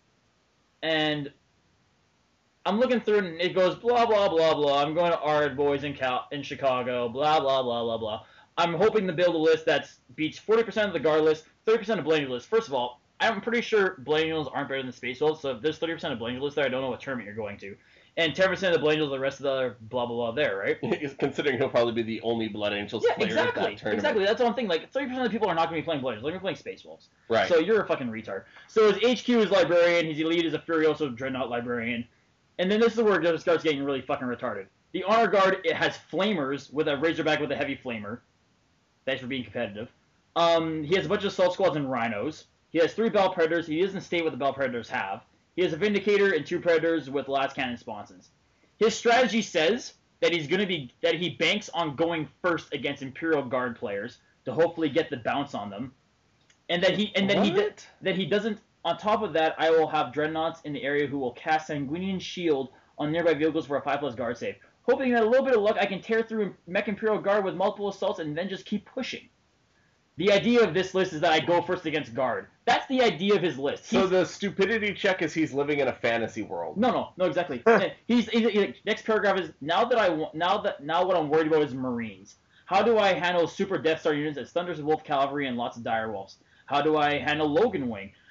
and I'm looking through it, and it goes blah blah blah blah. I'm going to Ard Boys in Chicago, blah blah blah blah blah. I'm hoping to build a list that beats 40% of the guard list, 30% of Blood Angel list. First of all, I'm pretty sure Blood Angels aren't better than Space Wolves, so if there's 30% of Blood Angel list there, I don't know what tournament you're going to. And 10% of the Blood Angels, the rest of the other blah blah blah there, right? Considering he'll probably be the only Blood Angels player at that tournament. Exactly, that's one thing. Like, 30% of the people are not going to be playing Blood Angels, they're going to be playing Space Wolves. Right. So you're a fucking retard. So his HQ is Librarian, his elite is a Furioso Dreadnought Librarian. And then this is where it starts getting really fucking retarded. The Honor Guard, it has Flamers with a Razorback with a heavy Flamer. Thanks for being competitive. He has a bunch of Assault Squads and Rhinos. He has 3 Bell Predators. He doesn't state what the Bell Predators have. He has a Vindicator and 2 Predators with Last Cannon Sponsons. His strategy says that he banks on going first against Imperial Guard players to hopefully get the bounce on them, and that he doesn't. On top of that, I will have Dreadnoughts in the area who will cast Sanguinian Shield on nearby vehicles for a 5+ guard save. Hoping that a little bit of luck I can tear through Mech Imperial Guard with multiple assaults and then just keep pushing. The idea of this list is that I go first against Guard. That's the idea of his list. So the stupidity check is he's living in a fantasy world. No, exactly. he's next paragraph is now what I'm worried about is Marines. How do I handle super Death Star units as Thunder's Wolf Cavalry and lots of Dire Wolves? How do I handle Logan Wing?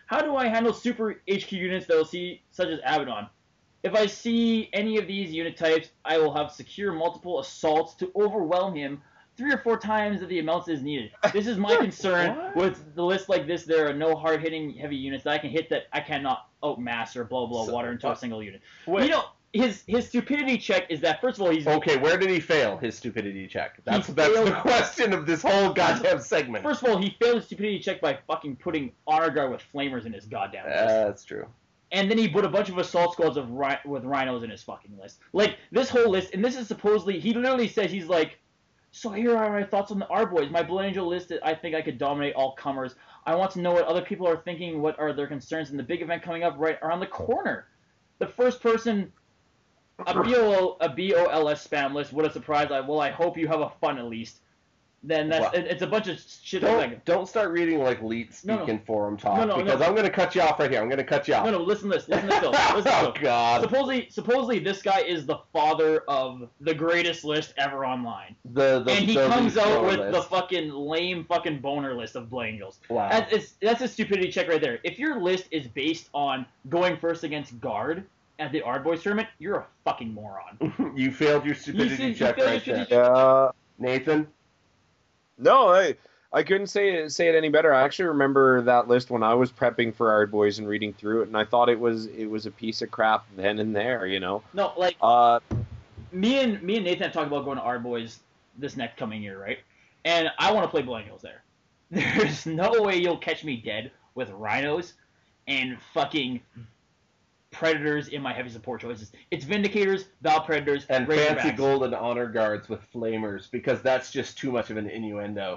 How do I handle super HQ units that will see, such as Abaddon? If I see any of these unit types, I will have secure multiple assaults to overwhelm him 3 or 4 times the amounts is needed. This is my concern with the list like this. There are no hard-hitting heavy units that I can hit that I cannot outmass or blow water into a single unit. Wait. You know, his stupidity check is that, first of all, he's... Okay, where did he fail his stupidity check? That's the question of this whole goddamn segment. First of all, he failed his stupidity check by fucking putting Honor Guard with flamers in his goddamn list. That's true. And then he put a bunch of assault squads with rhinos in his fucking list. Like, this whole list, and this is supposedly... He literally says, he's like... So here are my thoughts on the R-Boys. My Blood Angel list, I think I could dominate all comers. I want to know what other people are thinking, what are their concerns in the big event coming up right around the corner. The first person, a BOLS spam list, what a surprise. I hope you have a fun at least. Then it's a bunch of shit. Don't start reading like leet speak in forum talk because no. I'm going to cut you off right here. I'm going to cut you off. No, listen to this. Listen to this. Oh, God. Supposedly this guy is the father of the greatest list ever online. And he comes out with the fucking lame fucking boner list of Blood Angels. Wow. That's a stupidity check right there. If your list is based on going first against Guard at the Ard-Boys tournament, you're a fucking moron. You failed your stupidity check right there. Nathan? No, I couldn't say it any better. I actually remember that list when I was prepping for Ard-Boys and reading through it, and I thought it was a piece of crap then and there, you know. No, like me and Nathan have talked about going to Ard-Boys this next coming year, right? And I want to play Blood Angels there. There's no way you'll catch me dead with rhinos and fucking Predators in my heavy support choices. It's Vindicators, Val Predators, and Razorbacks. fancy golden honor guards with flamers because that's just too much of an innuendo.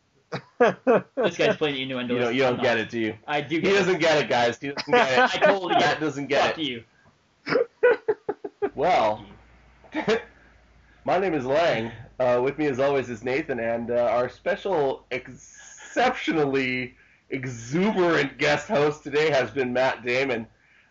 This guy's playing innuendo. You don't get it, do you? I do. He doesn't get it, guys. He doesn't get it. I totally get Matt doesn't get Fuck it. you. Well, my name is Lang. With me, as always, is Nathan, and our special, exceptionally exuberant guest host today has been Matt Damon.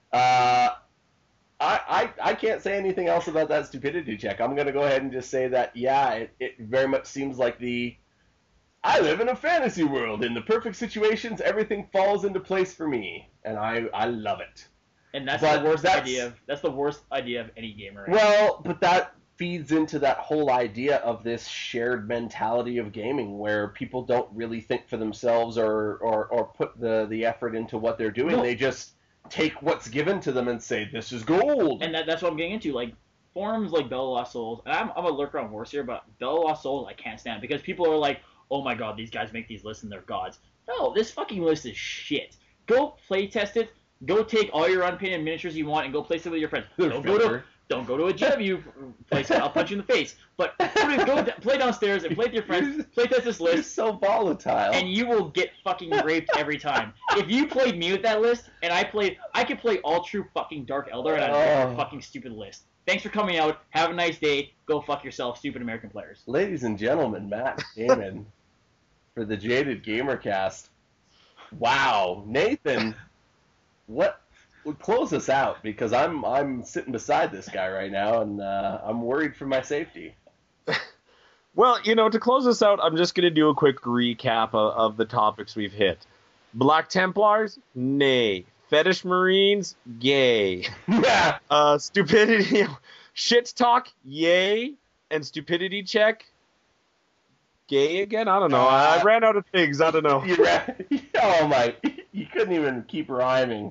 I can't say anything else about that stupidity check. I'm going to go ahead and just say that, yeah, it very much seems like I live in a fantasy world. In the perfect situations, everything falls into place for me, and I love it. And that's the worst idea. That's the worst idea of any gamer. Right? Well, but that feeds into that whole idea of this shared mentality of gaming where people don't really think for themselves or put the effort into what they're doing. No. They just take what's given to them and say, this is gold. And that's what I'm getting into. Like, forums like Bell of Lost Souls, and I'm a lurker on Warseer, but Bell of Lost Souls I can't stand because people are like, oh my god, these guys make these lists and they're gods. No, this fucking list is shit. Go play test it. Go take all your unpainted miniatures you want and go place it with your friends. Don't go to a GW place. I'll punch you in the face. But go play downstairs and play with your friends. Play test this list. You're so volatile. And you will get fucking raped every time. If you played me with that list, and I could play all true fucking Dark Elder and I'd make a fucking stupid list. Thanks for coming out. Have a nice day. Go fuck yourself, stupid American players. Ladies and gentlemen, Matt Damon for the Jaded Gamercast. Wow, Nathan, what would close us out? Because I'm sitting beside this guy right now, and I'm worried for my safety. Well, to close us out, I'm just going to do a quick recap of the topics we've hit. Black Templars? Nay. Fetish Marines? Gay. Yeah. Stupidity. Shit talk? Yay. And stupidity check? Gay again? I don't know. I ran out of things. I don't know. Oh my! You couldn't even keep rhyming.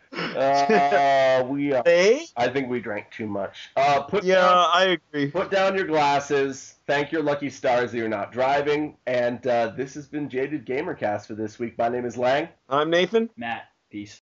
I think we drank too much. I agree. Put down your glasses. Thank your lucky stars that you're not driving. And this has been Jaded Gamercast for this week. My name is Lang. I'm Nathan. Matt. Peace.